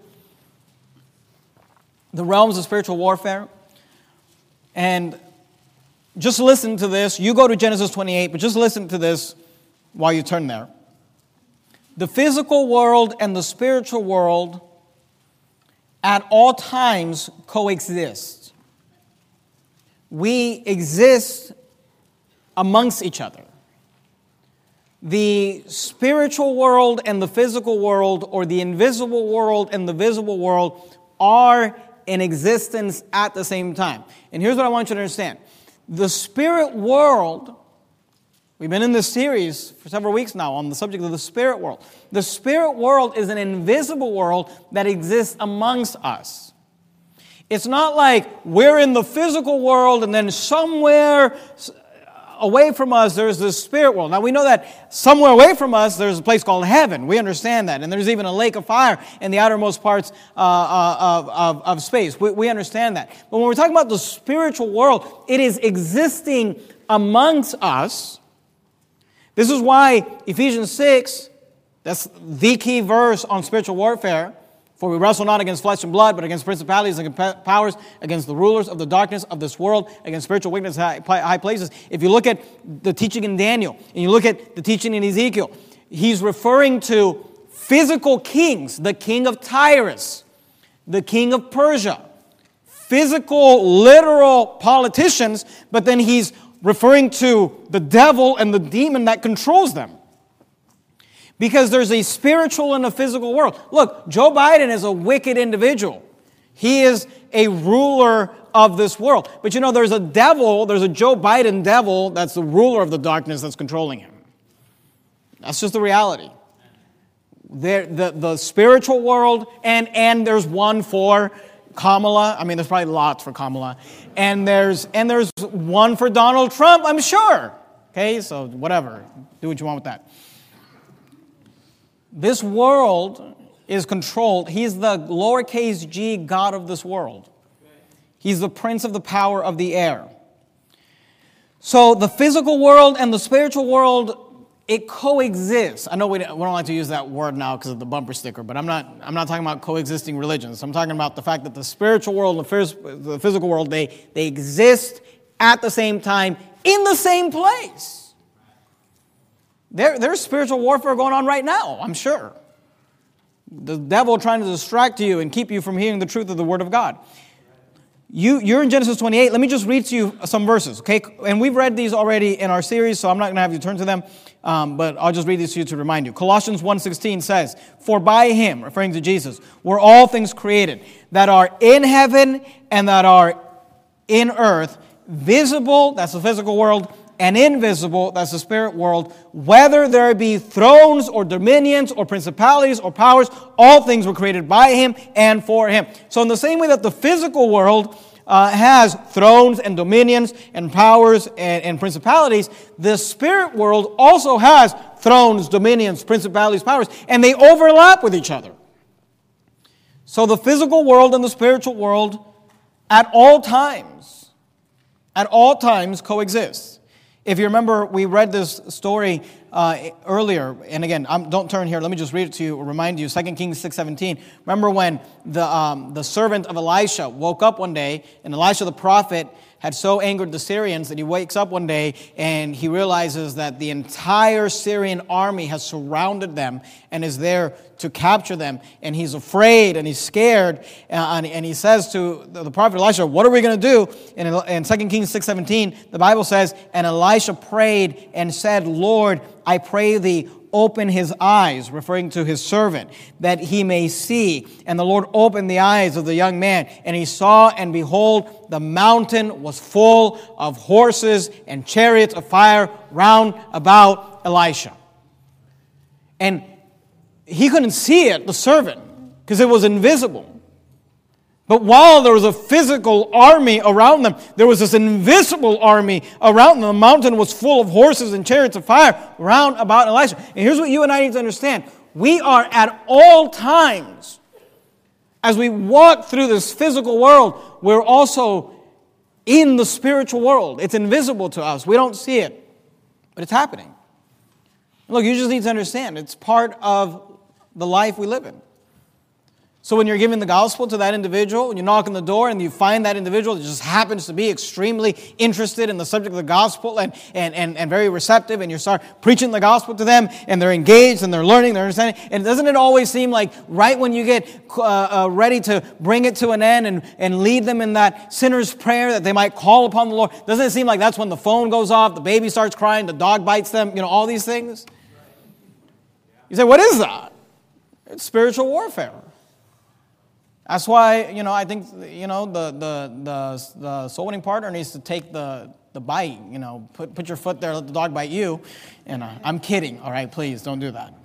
The realms of spiritual warfare. And just listen to this. You go to Genesis twenty-eight, but just listen to this while you turn there. The physical world and the spiritual world at all times coexist. We exist amongst each other. The spiritual world and the physical world, or the invisible world and the visible world, are in existence at the same time. And here's what I want you to understand. The spirit world, we've been in this series for several weeks now on the subject of the spirit world. The spirit world is an invisible world that exists amongst us. It's not like we're in the physical world and then somewhere away from us there's this spirit world. Now we know that somewhere away from us there's a place called heaven. We understand that. And there's even a lake of fire in the outermost parts uh, uh, of, of, of space. We, we understand that. But when we're talking about the spiritual world, it is existing amongst us. This is why Ephesians six, that's the key verse on spiritual warfare. For we wrestle not against flesh and blood, but against principalities and powers, against the rulers of the darkness of this world, against spiritual wickedness in high places. If you look at the teaching in Daniel, and you look at the teaching in Ezekiel, he's referring to physical kings, the king of Tyrus, the king of Persia, physical, literal politicians, but then he's referring to the devil and the demon that controls them. Because there's a spiritual and a physical world. Look, Joe Biden is a wicked individual. He is a ruler of this world. But you know, there's a devil, there's a Joe Biden devil that's the ruler of the darkness that's controlling him. That's just the reality. There, the, the spiritual world, and, and there's one for Kamala. I mean, there's probably lots for Kamala. And there's and there's one for Donald Trump, I'm sure. Okay, so whatever. Do what you want with that. This world is controlled. He's the lowercase g God of this world. He's the prince of the power of the air. So the physical world and the spiritual world, it coexists. I know we don't, we don't like to use that word now because of the bumper sticker, but I'm not I'm not talking about coexisting religions. I'm talking about the fact that the spiritual world and the physical world, they, they exist at the same time in the same place. There, there's spiritual warfare going on right now, I'm sure. The devil trying to distract you and keep you from hearing the truth of the Word of God. You, you're in Genesis twenty-eight. Let me just read to you some verses, okay? And we've read these already in our series, so I'm not going to have you turn to them, um, but I'll just read these to you to remind you. Colossians one sixteen says, "For by Him," referring to Jesus, "were all things created, that are in heaven and that are in earth, visible," that's the physical world, "and invisible," that's the spirit world, "whether there be thrones or dominions or principalities or powers, all things were created by Him and for Him." So in the same way that the physical world uh, has thrones and dominions and powers and, and principalities, the spirit world also has thrones, dominions, principalities, powers, and they overlap with each other. So the physical world and the spiritual world at all times, at all times coexist. If you remember, we read this story uh, earlier, and again, I'm, don't turn here. Let me just read it to you, remind you, Second Kings six seventeen. Remember when the um, the servant of Elisha woke up one day, and Elisha the prophet had so angered the Syrians that he wakes up one day and he realizes that the entire Syrian army has surrounded them and is there to capture them. And he's afraid and he's scared. And, and he says to the prophet Elisha, "What are we going to do?" And in Second Kings six seventeen, the Bible says, "And Elisha prayed and said, Lord, I pray thee, open his eyes," referring to his servant, "that he may see." And the Lord opened the eyes of the young man, and he saw, and behold, the mountain was full of horses and chariots of fire round about Elisha. And he couldn't see it, the servant, because it was invisible. But while there was a physical army around them, there was this invisible army around them. The mountain was full of horses and chariots of fire round about Elisha. And here's what you and I need to understand. We are at all times, as we walk through this physical world, we're also in the spiritual world. It's invisible to us. We don't see it, but it's happening. Look, you just need to understand, it's part of the life we live in. So when you're giving the gospel to that individual, when you knock on the door and you find that individual that just happens to be extremely interested in the subject of the gospel and, and, and, and very receptive, and you start preaching the gospel to them, and they're engaged and they're learning, they're understanding, and doesn't it always seem like right when you get uh, uh, ready to bring it to an end and, and lead them in that sinner's prayer that they might call upon the Lord, doesn't it seem like that's when the phone goes off, the baby starts crying, the dog bites them, you know, all these things? You say, what is that? It's spiritual warfare. That's why, you know, I think, you know, the the the, the soul winning partner needs to take the, the bite, you know, put put your foot there, let the dog bite you. And uh, I'm kidding, all right, please don't do that.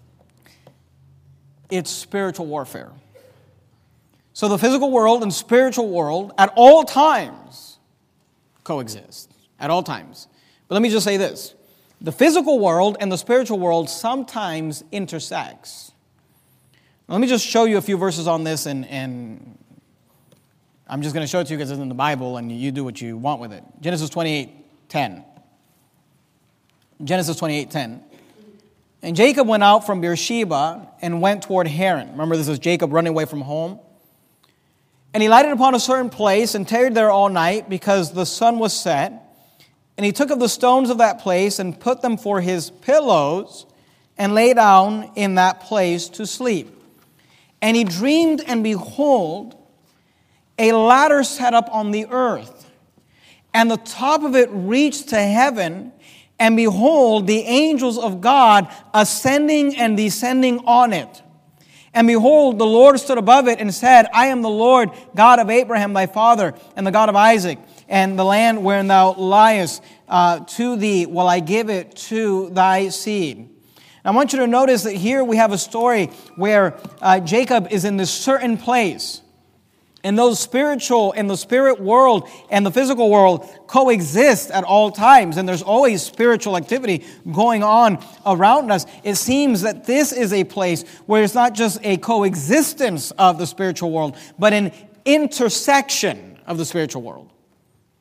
It's spiritual warfare. So the physical world and spiritual world at all times coexist, at all times. But let me just say this. The physical world and the spiritual world sometimes intersects. Let me just show you a few verses on this, and, and I'm just going to show it to you because it's in the Bible, and you do what you want with it. Genesis twenty-eight ten. Genesis twenty-eight ten. "And Jacob went out from Beersheba and went toward Haran." Remember, this is Jacob running away from home. "And he lighted upon a certain place and tarried there all night because the sun was set. And he took of the stones of that place and put them for his pillows and lay down in that place to sleep. And he dreamed, and behold, a ladder set up on the earth, and the top of it reached to heaven, and behold, the angels of God ascending and descending on it. And behold, the Lord stood above it and said, I am the Lord, God of Abraham thy father, and the God of Isaac, and the land wherein thou liest, uh, to thee will I give it to thy seed." I want you to notice that here we have a story where uh, Jacob is in this certain place. And those spiritual and the spirit world and the physical world coexist at all times. And there's always spiritual activity going on around us. It seems that this is a place where it's not just a coexistence of the spiritual world, but an intersection of the spiritual world.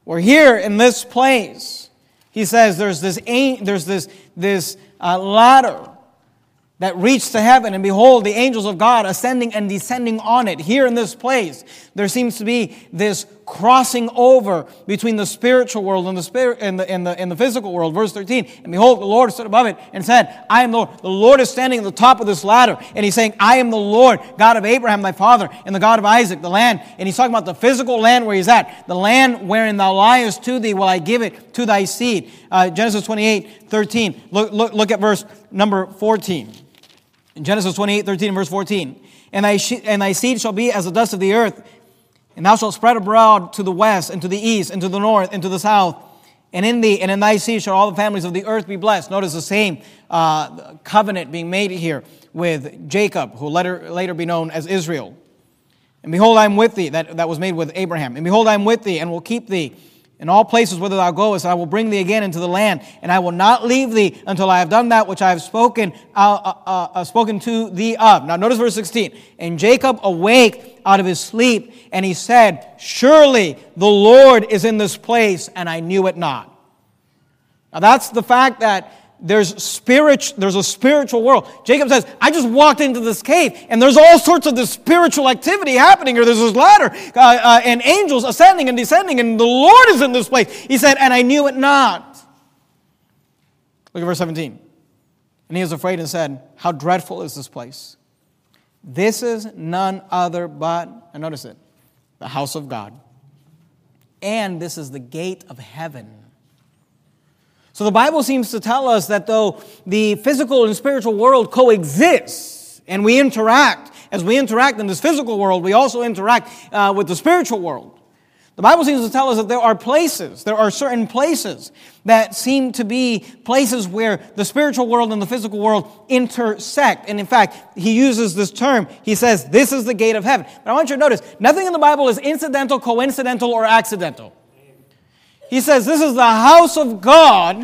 We're here in this place. He says there's this there's this this uh, ladder that reached to heaven, and behold, the angels of God ascending and descending on it. Here in this place, there seems to be this crossing over between the spiritual world and the spirit and the and the, and the physical world. Verse thirteen, and behold, the Lord stood above it and said, I am the Lord. The Lord is standing at the top of this ladder, and he's saying, I am the Lord, God of Abraham, thy father, and the God of Isaac, the land. And he's talking about the physical land where he's at. The land wherein thou liest to thee will I give it to thy seed. Uh, Genesis twenty-eight, thirteen. Look, look, look at verse number fourteen. In Genesis twenty-eight, thirteen, verse fourteen. And thy, she- and thy seed shall be as the dust of the earth, and thou shalt spread abroad to the west, and to the east, and to the north, and to the south. And in thee and in thy seed shall all the families of the earth be blessed. Notice the same uh, covenant being made here with Jacob, who will later, later be known as Israel. And behold, I am with thee, that, that was made with Abraham. And behold, I am with thee, and will keep thee in all places whither thou goest, and I will bring thee again into the land, and I will not leave thee until I have done that which I have spoken uh, uh, uh, spoken to thee of. Now notice verse sixteen. And Jacob awaked out of his sleep, and he said, surely the Lord is in this place, and I knew it not. Now that's the fact that there's spirit, there's a spiritual world. Jacob says, I just walked into this cave, and there's all sorts of this spiritual activity happening here. There's this ladder, uh, uh, and angels ascending and descending, and the Lord is in this place. He said, and I knew it not. Look at verse seventeen. And he was afraid and said, how dreadful is this place? This is none other but, and notice it, the house of God. And this is the gate of heaven. So the Bible seems to tell us that though the physical and spiritual world coexist, and we interact, as we interact in this physical world, we also interact uh, with the spiritual world. The Bible seems to tell us that there are places, there are certain places that seem to be places where the spiritual world and the physical world intersect. And in fact, he uses this term. He says, this is the gate of heaven. But I want you to notice, nothing in the Bible is incidental, coincidental, or accidental. He says, this is the house of God,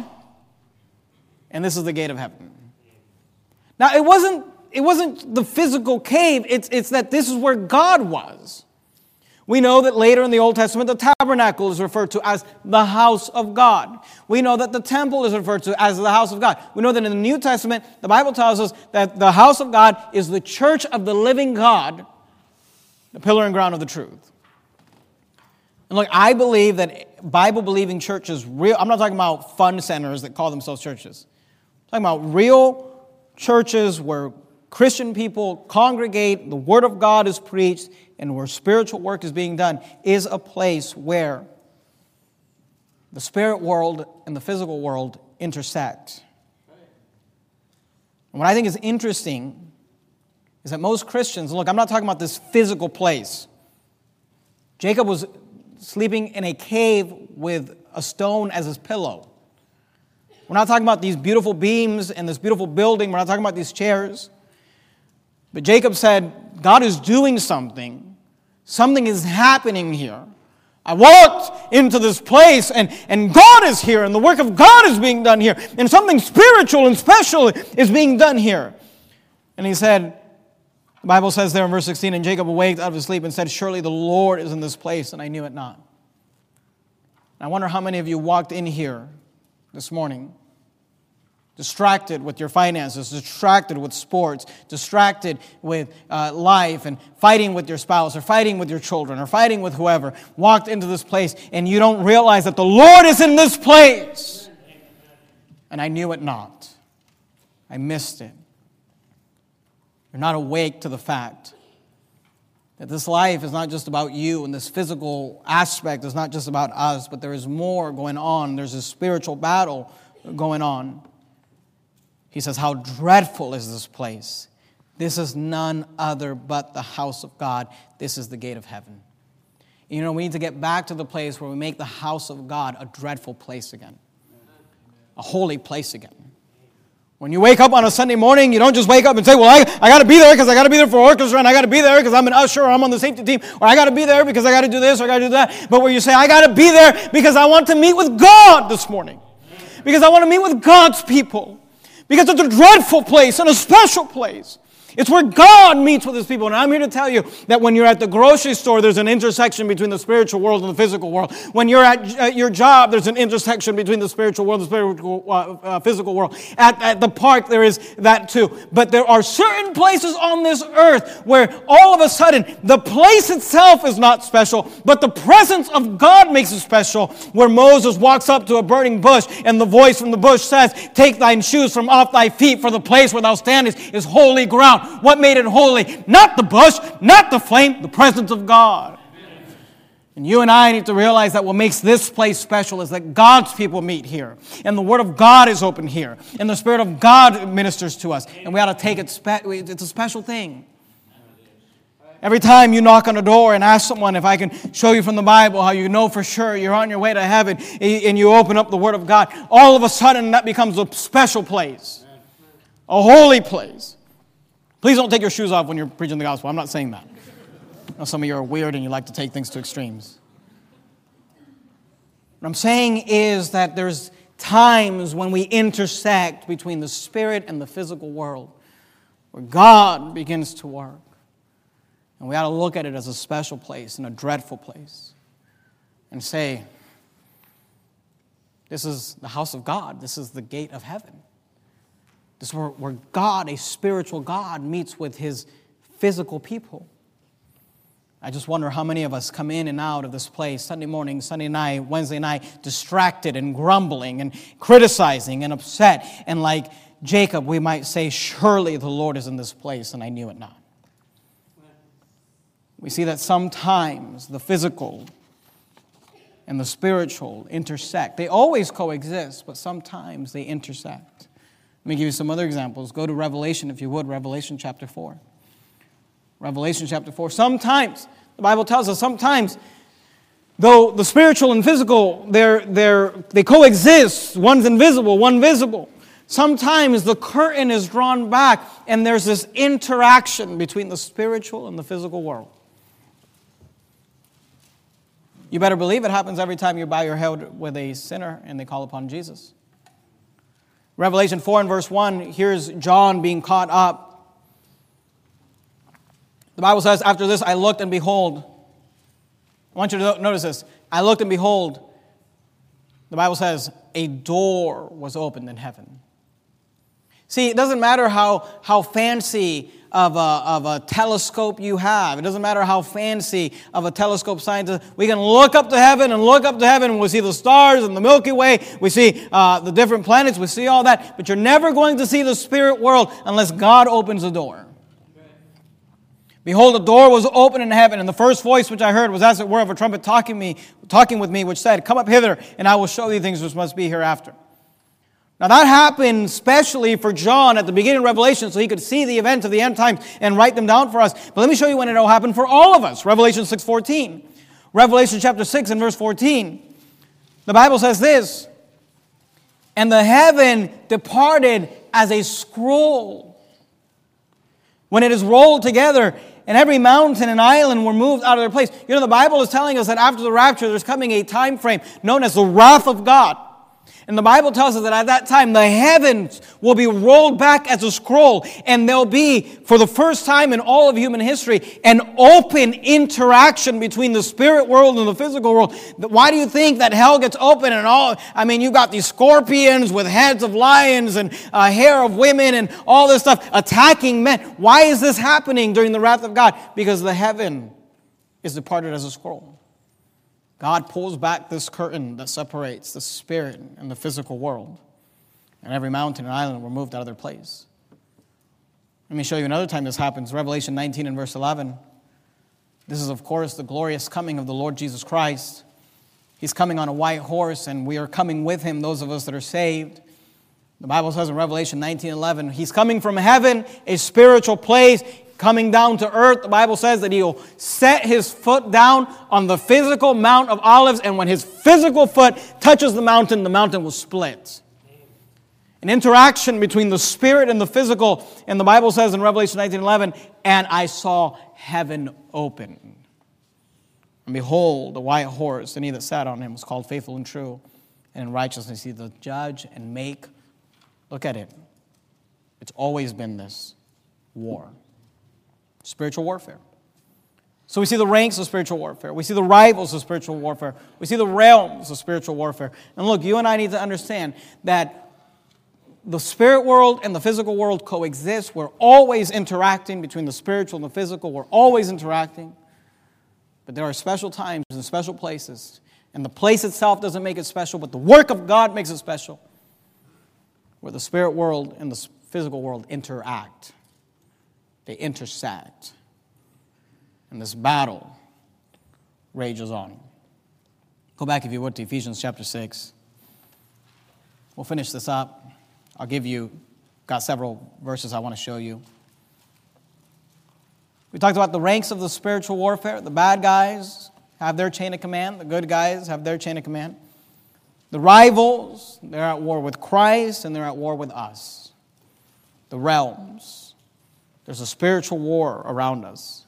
and this is the gate of heaven. Now, it wasn't, it wasn't the physical cave. It's, it's that this is where God was. We know that later in the Old Testament, the tabernacle is referred to as the house of God. We know that the temple is referred to as the house of God. We know that in the New Testament, the Bible tells us that the house of God is the church of the living God, the pillar and ground of the truth. And look, I believe that Bible-believing churches, real, I'm not talking about fun centers that call themselves churches. I'm talking about real churches where Christian people congregate, the Word of God is preached, and where spiritual work is being done, is a place where the spirit world and the physical world intersect. And what I think is interesting is that most Christians, look, I'm not talking about this physical place. Jacob was sleeping in a cave with a stone as his pillow. We're not talking about these beautiful beams and this beautiful building. We're not talking about these chairs. But Jacob said, God is doing something. Something is happening here. I walked into this place and, and God is here and the work of God is being done here. And something spiritual and special is being done here. And he said, the Bible says there in verse sixteen, and Jacob awaked out of his sleep and said, surely the Lord is in this place, and I knew it not. And I wonder how many of you walked in here this morning distracted with your finances, distracted with sports, distracted with uh, life, and fighting with your spouse, or fighting with your children, or fighting with whoever, walked into this place, and you don't realize that the Lord is in this place. And I knew it not. I missed it. You're not awake to the fact that this life is not just about you, and this physical aspect is not just about us, but there is more going on. There's a spiritual battle going on. He says, how dreadful is this place? This is none other but the house of God. This is the gate of heaven. You know, we need to get back to the place where we make the house of God a dreadful place again. A holy place again. When you wake up on a Sunday morning, you don't just wake up and say, well, I, I got to be there because I got to be there for orchestra, and I got to be there because I'm an usher, or I'm on the safety team, or I got to be there because I got to do this, or I got to do that. But where you say, I got to be there because I want to meet with God this morning. Because I want to meet with God's people. Because it's a dreadful place and a special place. It's where God meets with his people. And I'm here to tell you that when you're at the grocery store, there's an intersection between the spiritual world and the physical world. When you're at uh, your job, there's an intersection between the spiritual world and the spiritual, uh, uh, physical world. At, at the park, there is that too. But there are certain places on this earth where all of a sudden, the place itself is not special, but the presence of God makes it special. Where Moses walks up to a burning bush, and the voice from the bush says, "Take thine shoes from off thy feet, for the place where thou standest is holy ground." What made it holy? Not the bush, not the flame, the presence of God. Amen. And you and I need to realize that what makes this place special is that God's people meet here. And the Word of God is open here. And the Spirit of God ministers to us. And we ought to take it, spe- it's a special thing. Every time you knock on a door and ask someone if I can show you from the Bible how you know for sure you're on your way to heaven, and you open up the Word of God, all of a sudden that becomes a special place, a holy place. Please don't take your shoes off when you're preaching the gospel. I'm not saying that. I know some of you are weird and you like to take things to extremes. What I'm saying is that there's times when we intersect between the spirit and the physical world, where God begins to work. And we ought to look at it as a special place and a dreadful place and say, this is the house of God. This is the gate of heaven. This is where, where God, a spiritual God, meets with his physical people. I just wonder how many of us come in and out of this place Sunday morning, Sunday night, Wednesday night, distracted and grumbling and criticizing and upset. And like Jacob, we might say, surely the Lord is in this place, and I knew it not. We see that sometimes the physical and the spiritual intersect. They always coexist, but sometimes they intersect. Let me give you some other examples. Go to Revelation, if you would, Revelation chapter four. Revelation chapter four. Sometimes, the Bible tells us, sometimes, though the spiritual and physical, they're, they're, they coexist. One's invisible, one visible. Sometimes the curtain is drawn back, and there's this interaction between the spiritual and the physical world. You better believe it happens every time you bow your head with a sinner and they call upon Jesus. Revelation four and verse one, here's John being caught up. The Bible says, after this I looked and behold. I want you to notice this. I looked and behold. The Bible says, a door was opened in heaven. See, it doesn't matter how, how fancy of a, of a telescope you have. It doesn't matter how fancy of a telescope scientist. We can look up to heaven and look up to heaven and we'll see the stars and the Milky Way. We see uh, the different planets. We see all that. But you're never going to see the spirit world unless God opens the door. Behold, the door was open in heaven, and the first voice which I heard was as it were of a trumpet talking me, talking with me, which said, "Come up hither, and I will show thee things which must be hereafter." Now that happened especially for John at the beginning of Revelation, so he could see the events of the end times and write them down for us. But let me show you when it all happened for all of us. Revelation six fourteen. Revelation chapter six and verse fourteen. The Bible says this, "And the heaven departed as a scroll, when it is rolled together, and every mountain and island were moved out of their place." You know, the Bible is telling us that after the rapture, there's coming a time frame known as the wrath of God. And the Bible tells us that at that time, the heavens will be rolled back as a scroll. And there'll be, for the first time in all of human history, an open interaction between the spirit world and the physical world. Why do you think that hell gets open and all? I mean, you've got these scorpions with heads of lions and uh, hair of women and all this stuff attacking men. Why is this happening during the wrath of God? Because the heaven is departed as a scroll. God pulls back this curtain that separates the spirit and the physical world. And every mountain and island were moved out of their place. Let me show you another time this happens. Revelation nineteen and verse eleven. This is, of course, the glorious coming of the Lord Jesus Christ. He's coming on a white horse, and we are coming with him, those of us that are saved. The Bible says in Revelation nineteen eleven, he's coming from heaven, a spiritual place, coming down to earth. The Bible says that he'll set his foot down on the physical Mount of Olives, and when his physical foot touches the mountain, the mountain will split. An interaction between the spirit and the physical, and the Bible says in Revelation nineteen eleven, "And I saw heaven open. And behold, a white horse, and he that sat on him was called Faithful and True, and in righteousness he doth judge and make." Look at it. It's always been this war. Spiritual warfare. So we see the ranks of spiritual warfare. We see the rivals of spiritual warfare. We see the realms of spiritual warfare. And look, you and I need to understand that the spirit world and the physical world coexist. We're always interacting between the spiritual and the physical. We're always interacting. But there are special times and special places. And the place itself doesn't make it special, but the work of God makes it special. Where the spirit world and the physical world interact. They intersect. And this battle rages on. Go back, if you would, to Ephesians chapter six. We'll finish this up. I'll give you, got several verses I want to show you. We talked about the ranks of the spiritual warfare. The bad guys have their chain of command. The good guys have their chain of command. The rivals, they're at war with Christ and they're at war with us. The realms. There's a spiritual war around us.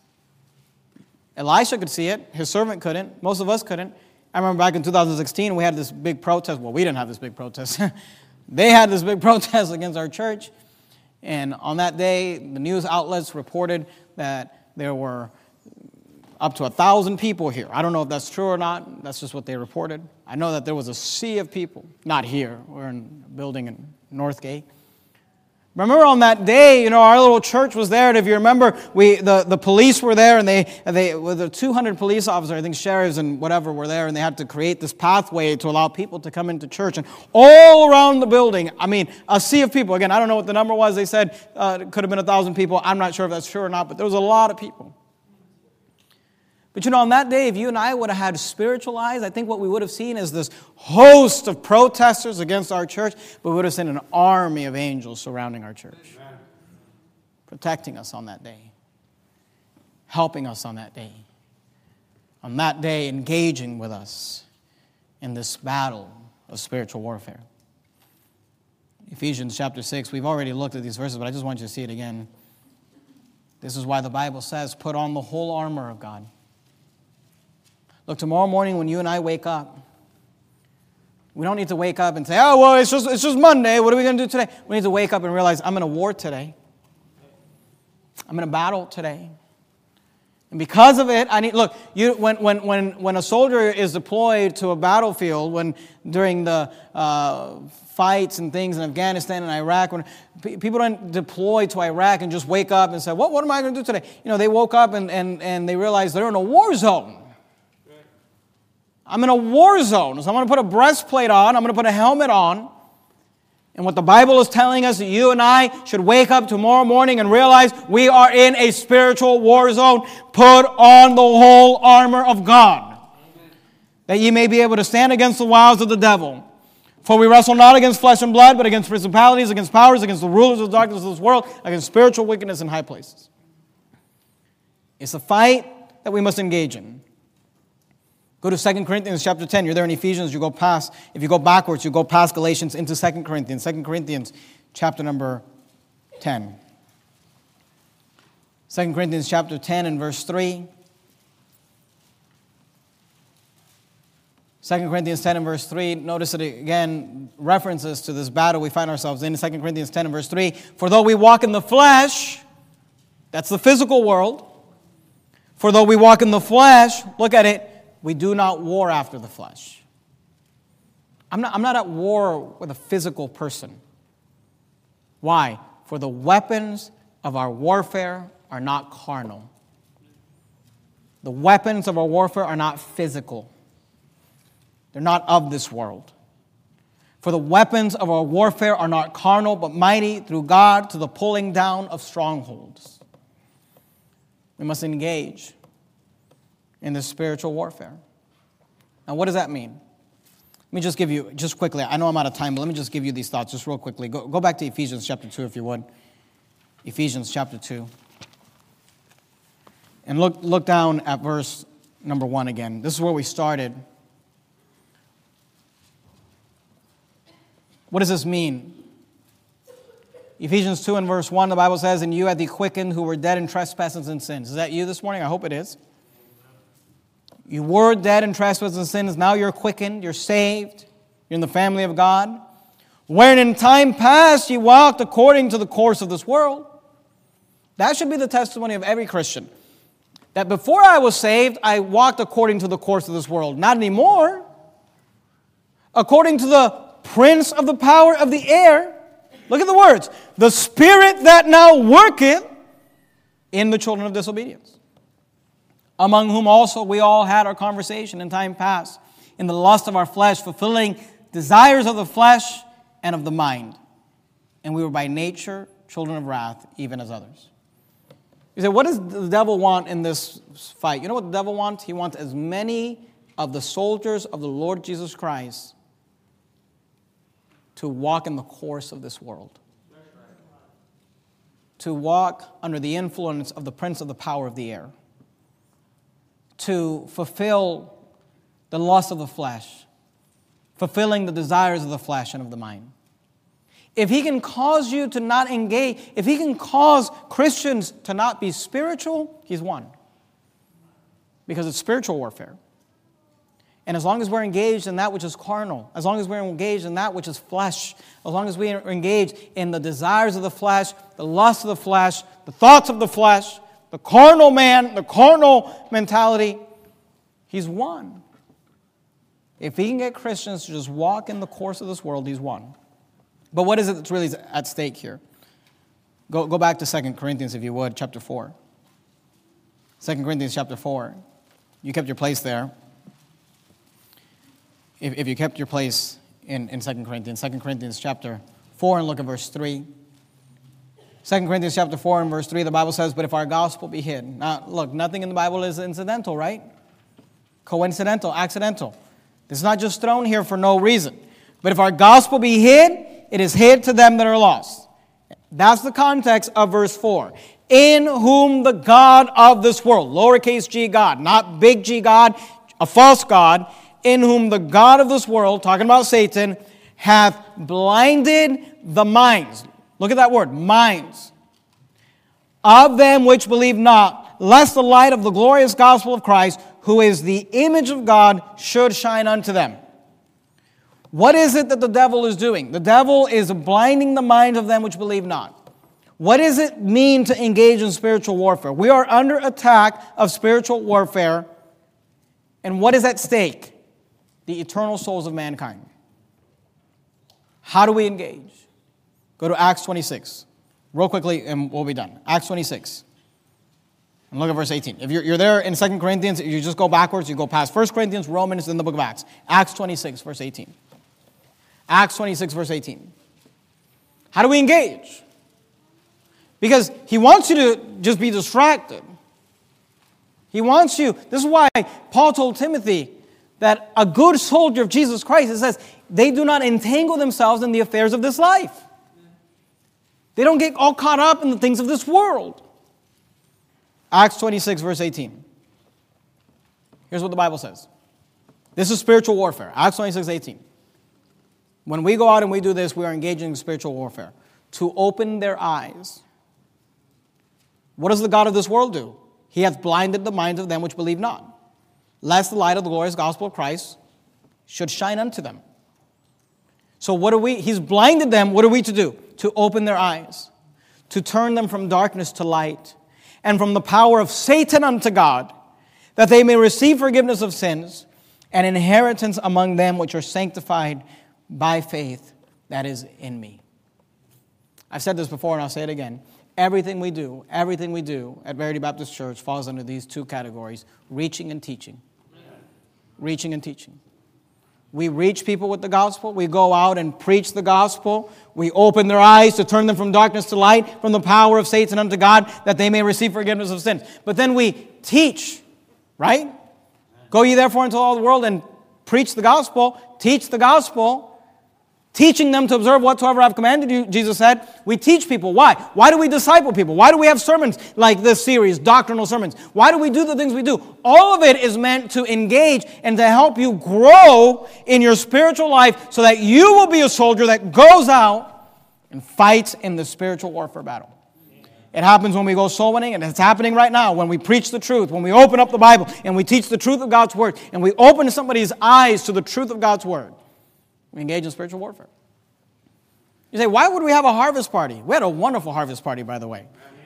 Elisha could see it. His servant couldn't. Most of us couldn't. I remember back in two thousand sixteen, we had this big protest. Well, we didn't have this big protest. They had this big protest against our church. And on that day, the news outlets reported that there were up to a thousand people here. I don't know if that's true or not. That's just what they reported. I know that there was a sea of people. Not here. We're in a building in Northgate. Remember on that day, you know, our little church was there, and if you remember, we the, the police were there, and they they with the two hundred police officers, I think sheriffs and whatever were there, and they had to create this pathway to allow people to come into church, and all around the building, I mean, a sea of people. Again, I don't know what the number was. They said uh, it could have been a thousand people. I'm not sure if that's true or not, but there was a lot of people. But you know, on that day, if you and I would have had spiritual eyes, I think what we would have seen is this host of protesters against our church, but we would have seen an army of angels surrounding our church, Amen. Protecting us on that day, helping us on that day, on that day engaging with us in this battle of spiritual warfare. Ephesians chapter six, we've already looked at these verses, but I just want you to see it again. This is why the Bible says, put on the whole armor of God. Look, tomorrow morning when you and I wake up, we don't need to wake up and say, oh, well, it's just it's just Monday. What are we going to do today? We need to wake up and realize I'm in a war today. I'm in a battle today. And because of it, I need, look, you when when when when a soldier is deployed to a battlefield, when during the uh, fights and things in Afghanistan and Iraq, when p- people don't deploy to Iraq and just wake up and say, what, what am I going to do today? You know, they woke up and, and, and they realized they're in a war zone. I'm in a war zone, so I'm going to put a breastplate on, I'm going to put a helmet on. And what the Bible is telling us, that you and I should wake up tomorrow morning and realize we are in a spiritual war zone. Put on the whole armor of God, Amen. That ye may be able to stand against the wiles of the devil. For we wrestle not against flesh and blood, but against principalities, against powers, against the rulers of the darkness of this world, against spiritual wickedness in high places. It's a fight that we must engage in. Go to Second Corinthians chapter ten. You're there in Ephesians. You go past, if you go backwards, you go past Galatians into Second Corinthians. Second Corinthians chapter number ten. Second Corinthians chapter ten and verse three. Second Corinthians ten and verse three. Notice it again, references to this battle we find ourselves in. Second Corinthians ten and verse three. For though we walk in the flesh, that's the physical world. For though we walk in the flesh, look at it, we do not war after the flesh. I'm not, I'm not at war with a physical person. Why? For the weapons of our warfare are not carnal. The weapons of our warfare are not physical. They're not of this world. For the weapons of our warfare are not carnal, but mighty through God to the pulling down of strongholds. We must engage in this spiritual warfare. Now, what does that mean? Let me just give you, just quickly, I know I'm out of time, but let me just give you these thoughts just real quickly. Go, go back to Ephesians chapter two, if you would. Ephesians chapter two. And look, look down at verse number one again. This is where we started. What does this mean? Ephesians two and verse one, the Bible says, and you had thee quickened who were dead in trespasses and sins. Is that you this morning? I hope it is. You were dead in trespasses and sins. Now you're quickened. You're saved. You're in the family of God. Wherein in time past ye walked according to the course of this world. That should be the testimony of every Christian. That before I was saved, I walked according to the course of this world. Not anymore. According to the prince of the power of the air. Look at the words. The spirit that now worketh in the children of disobedience. Among whom also we all had our conversation in time past, in the lust of our flesh, fulfilling desires of the flesh and of the mind. And we were by nature children of wrath, even as others. You say, what does the devil want in this fight? You know what the devil wants? He wants as many of the soldiers of the Lord Jesus Christ to walk in the course of this world. To walk under the influence of the prince of the power of the air. To fulfill the lust of the flesh. Fulfilling the desires of the flesh and of the mind. If he can cause you to not engage, if he can cause Christians to not be spiritual, he's won. Because it's spiritual warfare. And as long as we're engaged in that which is carnal, as long as we're engaged in that which is flesh, as long as we are engaged in the desires of the flesh, the lust of the flesh, the thoughts of the flesh, the carnal man, the carnal mentality, he's won. If he can get Christians to just walk in the course of this world, he's won. But what is it that's really at stake here? Go, go back to Second Corinthians, if you would, chapter four. Second Corinthians chapter four. You kept your place there. If, if you kept your place in, in Second Corinthians, Second Corinthians chapter four, and look at verse three. Second Corinthians chapter four and verse three, the Bible says, but if our gospel be hid. Now, look, nothing in the Bible is incidental, right? Coincidental, accidental. This is not just thrown here for no reason. But if our gospel be hid, it is hid to them that are lost. That's the context of verse four. In whom the God of this world, lowercase g God, not big G God, a false God, in whom the God of this world, talking about Satan, hath blinded the minds. Look at that word, minds. Of them which believe not, lest the light of the glorious gospel of Christ, who is the image of God, should shine unto them. What is it that the devil is doing? The devil is blinding the minds of them which believe not. What does it mean to engage in spiritual warfare? We are under attack of spiritual warfare. And what is at stake? The eternal souls of mankind. How do we engage? Go to Acts twenty-six. Real quickly, and we'll be done. Acts twenty-six. And look at verse eighteen. If you're, you're there in Second Corinthians, you just go backwards. You go past First Corinthians, Romans, then the book of Acts. Acts twenty-six, verse eighteen. Acts twenty-six, verse eighteen. How do we engage? Because he wants you to just be distracted. He wants you. This is why Paul told Timothy that a good soldier of Jesus Christ, it says, they do not entangle themselves in the affairs of this life. They don't get all caught up in the things of this world. Acts twenty-six, verse eighteen. Here's what the Bible says. This is spiritual warfare. Acts twenty-six, eighteen. When we go out and we do this, we are engaging in spiritual warfare. To open their eyes. What does the God of this world do? He hath blinded the minds of them which believe not, lest the light of the glorious gospel of Christ should shine unto them. So what are we? He's blinded them. What are we to do? To open their eyes. To turn them from darkness to light. And from the power of Satan unto God, that they may receive forgiveness of sins and inheritance among them which are sanctified by faith that is in me. I've said this before and I'll say it again. Everything we do, everything we do at Verity Baptist Church falls under these two categories, reaching and teaching. Reaching and teaching. We reach people with the gospel. We go out and preach the gospel. We open their eyes to turn them from darkness to light, from the power of Satan unto God, that they may receive forgiveness of sins. But then we teach, right? Go ye therefore into all the world and preach the gospel, teach the gospel, teaching them to observe whatsoever I've commanded you, Jesus said. We teach people. Why? Why do we disciple people? Why do we have sermons like this series, doctrinal sermons? Why do we do the things we do? All of it is meant to engage and to help you grow in your spiritual life so that you will be a soldier that goes out and fights in the spiritual warfare battle. It happens when we go soul winning, and it's happening right now when we preach the truth, when we open up the Bible and we teach the truth of God's Word, and we open somebody's eyes to the truth of God's Word. We engage in spiritual warfare. You say, why would we have a harvest party? We had a wonderful harvest party, by the way.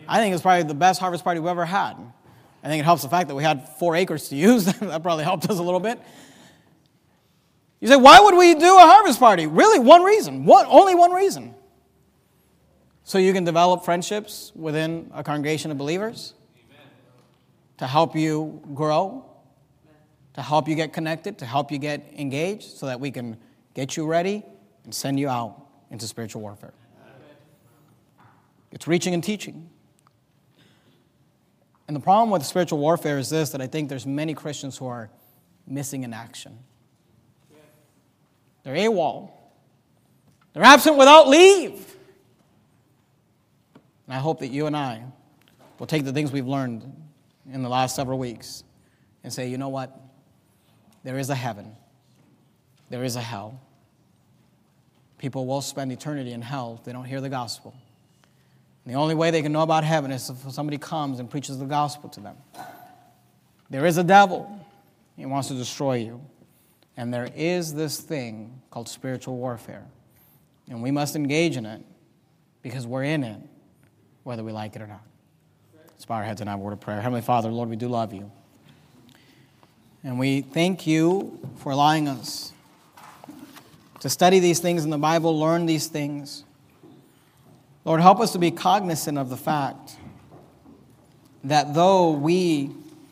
I think it's probably the best harvest party we've ever had. I think it helps the fact that we had four acres to use. That probably helped us a little bit. You say, why would we do a harvest party? Really, one reason. One, only one reason. So you can develop friendships within a congregation of believers. Amen. To help you grow. To help you get connected. To help you get engaged. So that we can get you ready and send you out into spiritual warfare. Amen. It's reaching and teaching. And the problem with spiritual warfare is this, that I think there's many Christians who are missing in action. They're AWOL. They're absent without leave. And I hope that you and I will take the things we've learned in the last several weeks and say, you know what? There is a heaven. There is a hell. People will spend eternity in hell if they don't hear the gospel. And the only way they can know about heaven is if somebody comes and preaches the gospel to them. There is a devil. He wants to destroy you. And there is this thing called spiritual warfare. And we must engage in it because we're in it, whether we like it or not. Let's bow our heads and have a word of prayer. Heavenly Father, Lord, we do love you. And we thank you for allowing us to study these things in the Bible, learn these things. Lord, help us to be cognizant of the fact that though we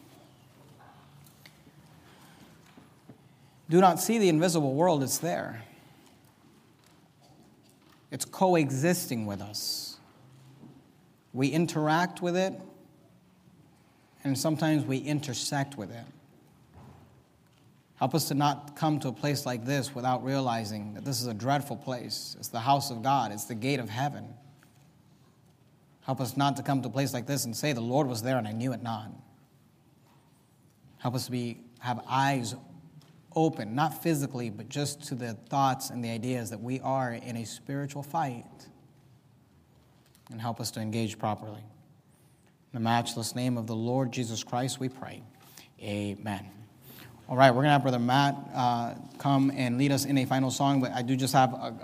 do not see the invisible world, it's there. It's coexisting with us. We interact with it, and sometimes we intersect with it. Help us to not come to a place like this without realizing that this is a dreadful place. It's the house of God. It's the gate of heaven. Help us not to come to a place like this and say, the Lord was there and I knew it not. Help us to be have eyes open, not physically, but just to the thoughts and the ideas that we are in a spiritual fight. And help us to engage properly. In the matchless name of the Lord Jesus Christ, we pray. Amen. All right, we're going to have Brother Matt uh, come and lead us in a final song, but I do just have a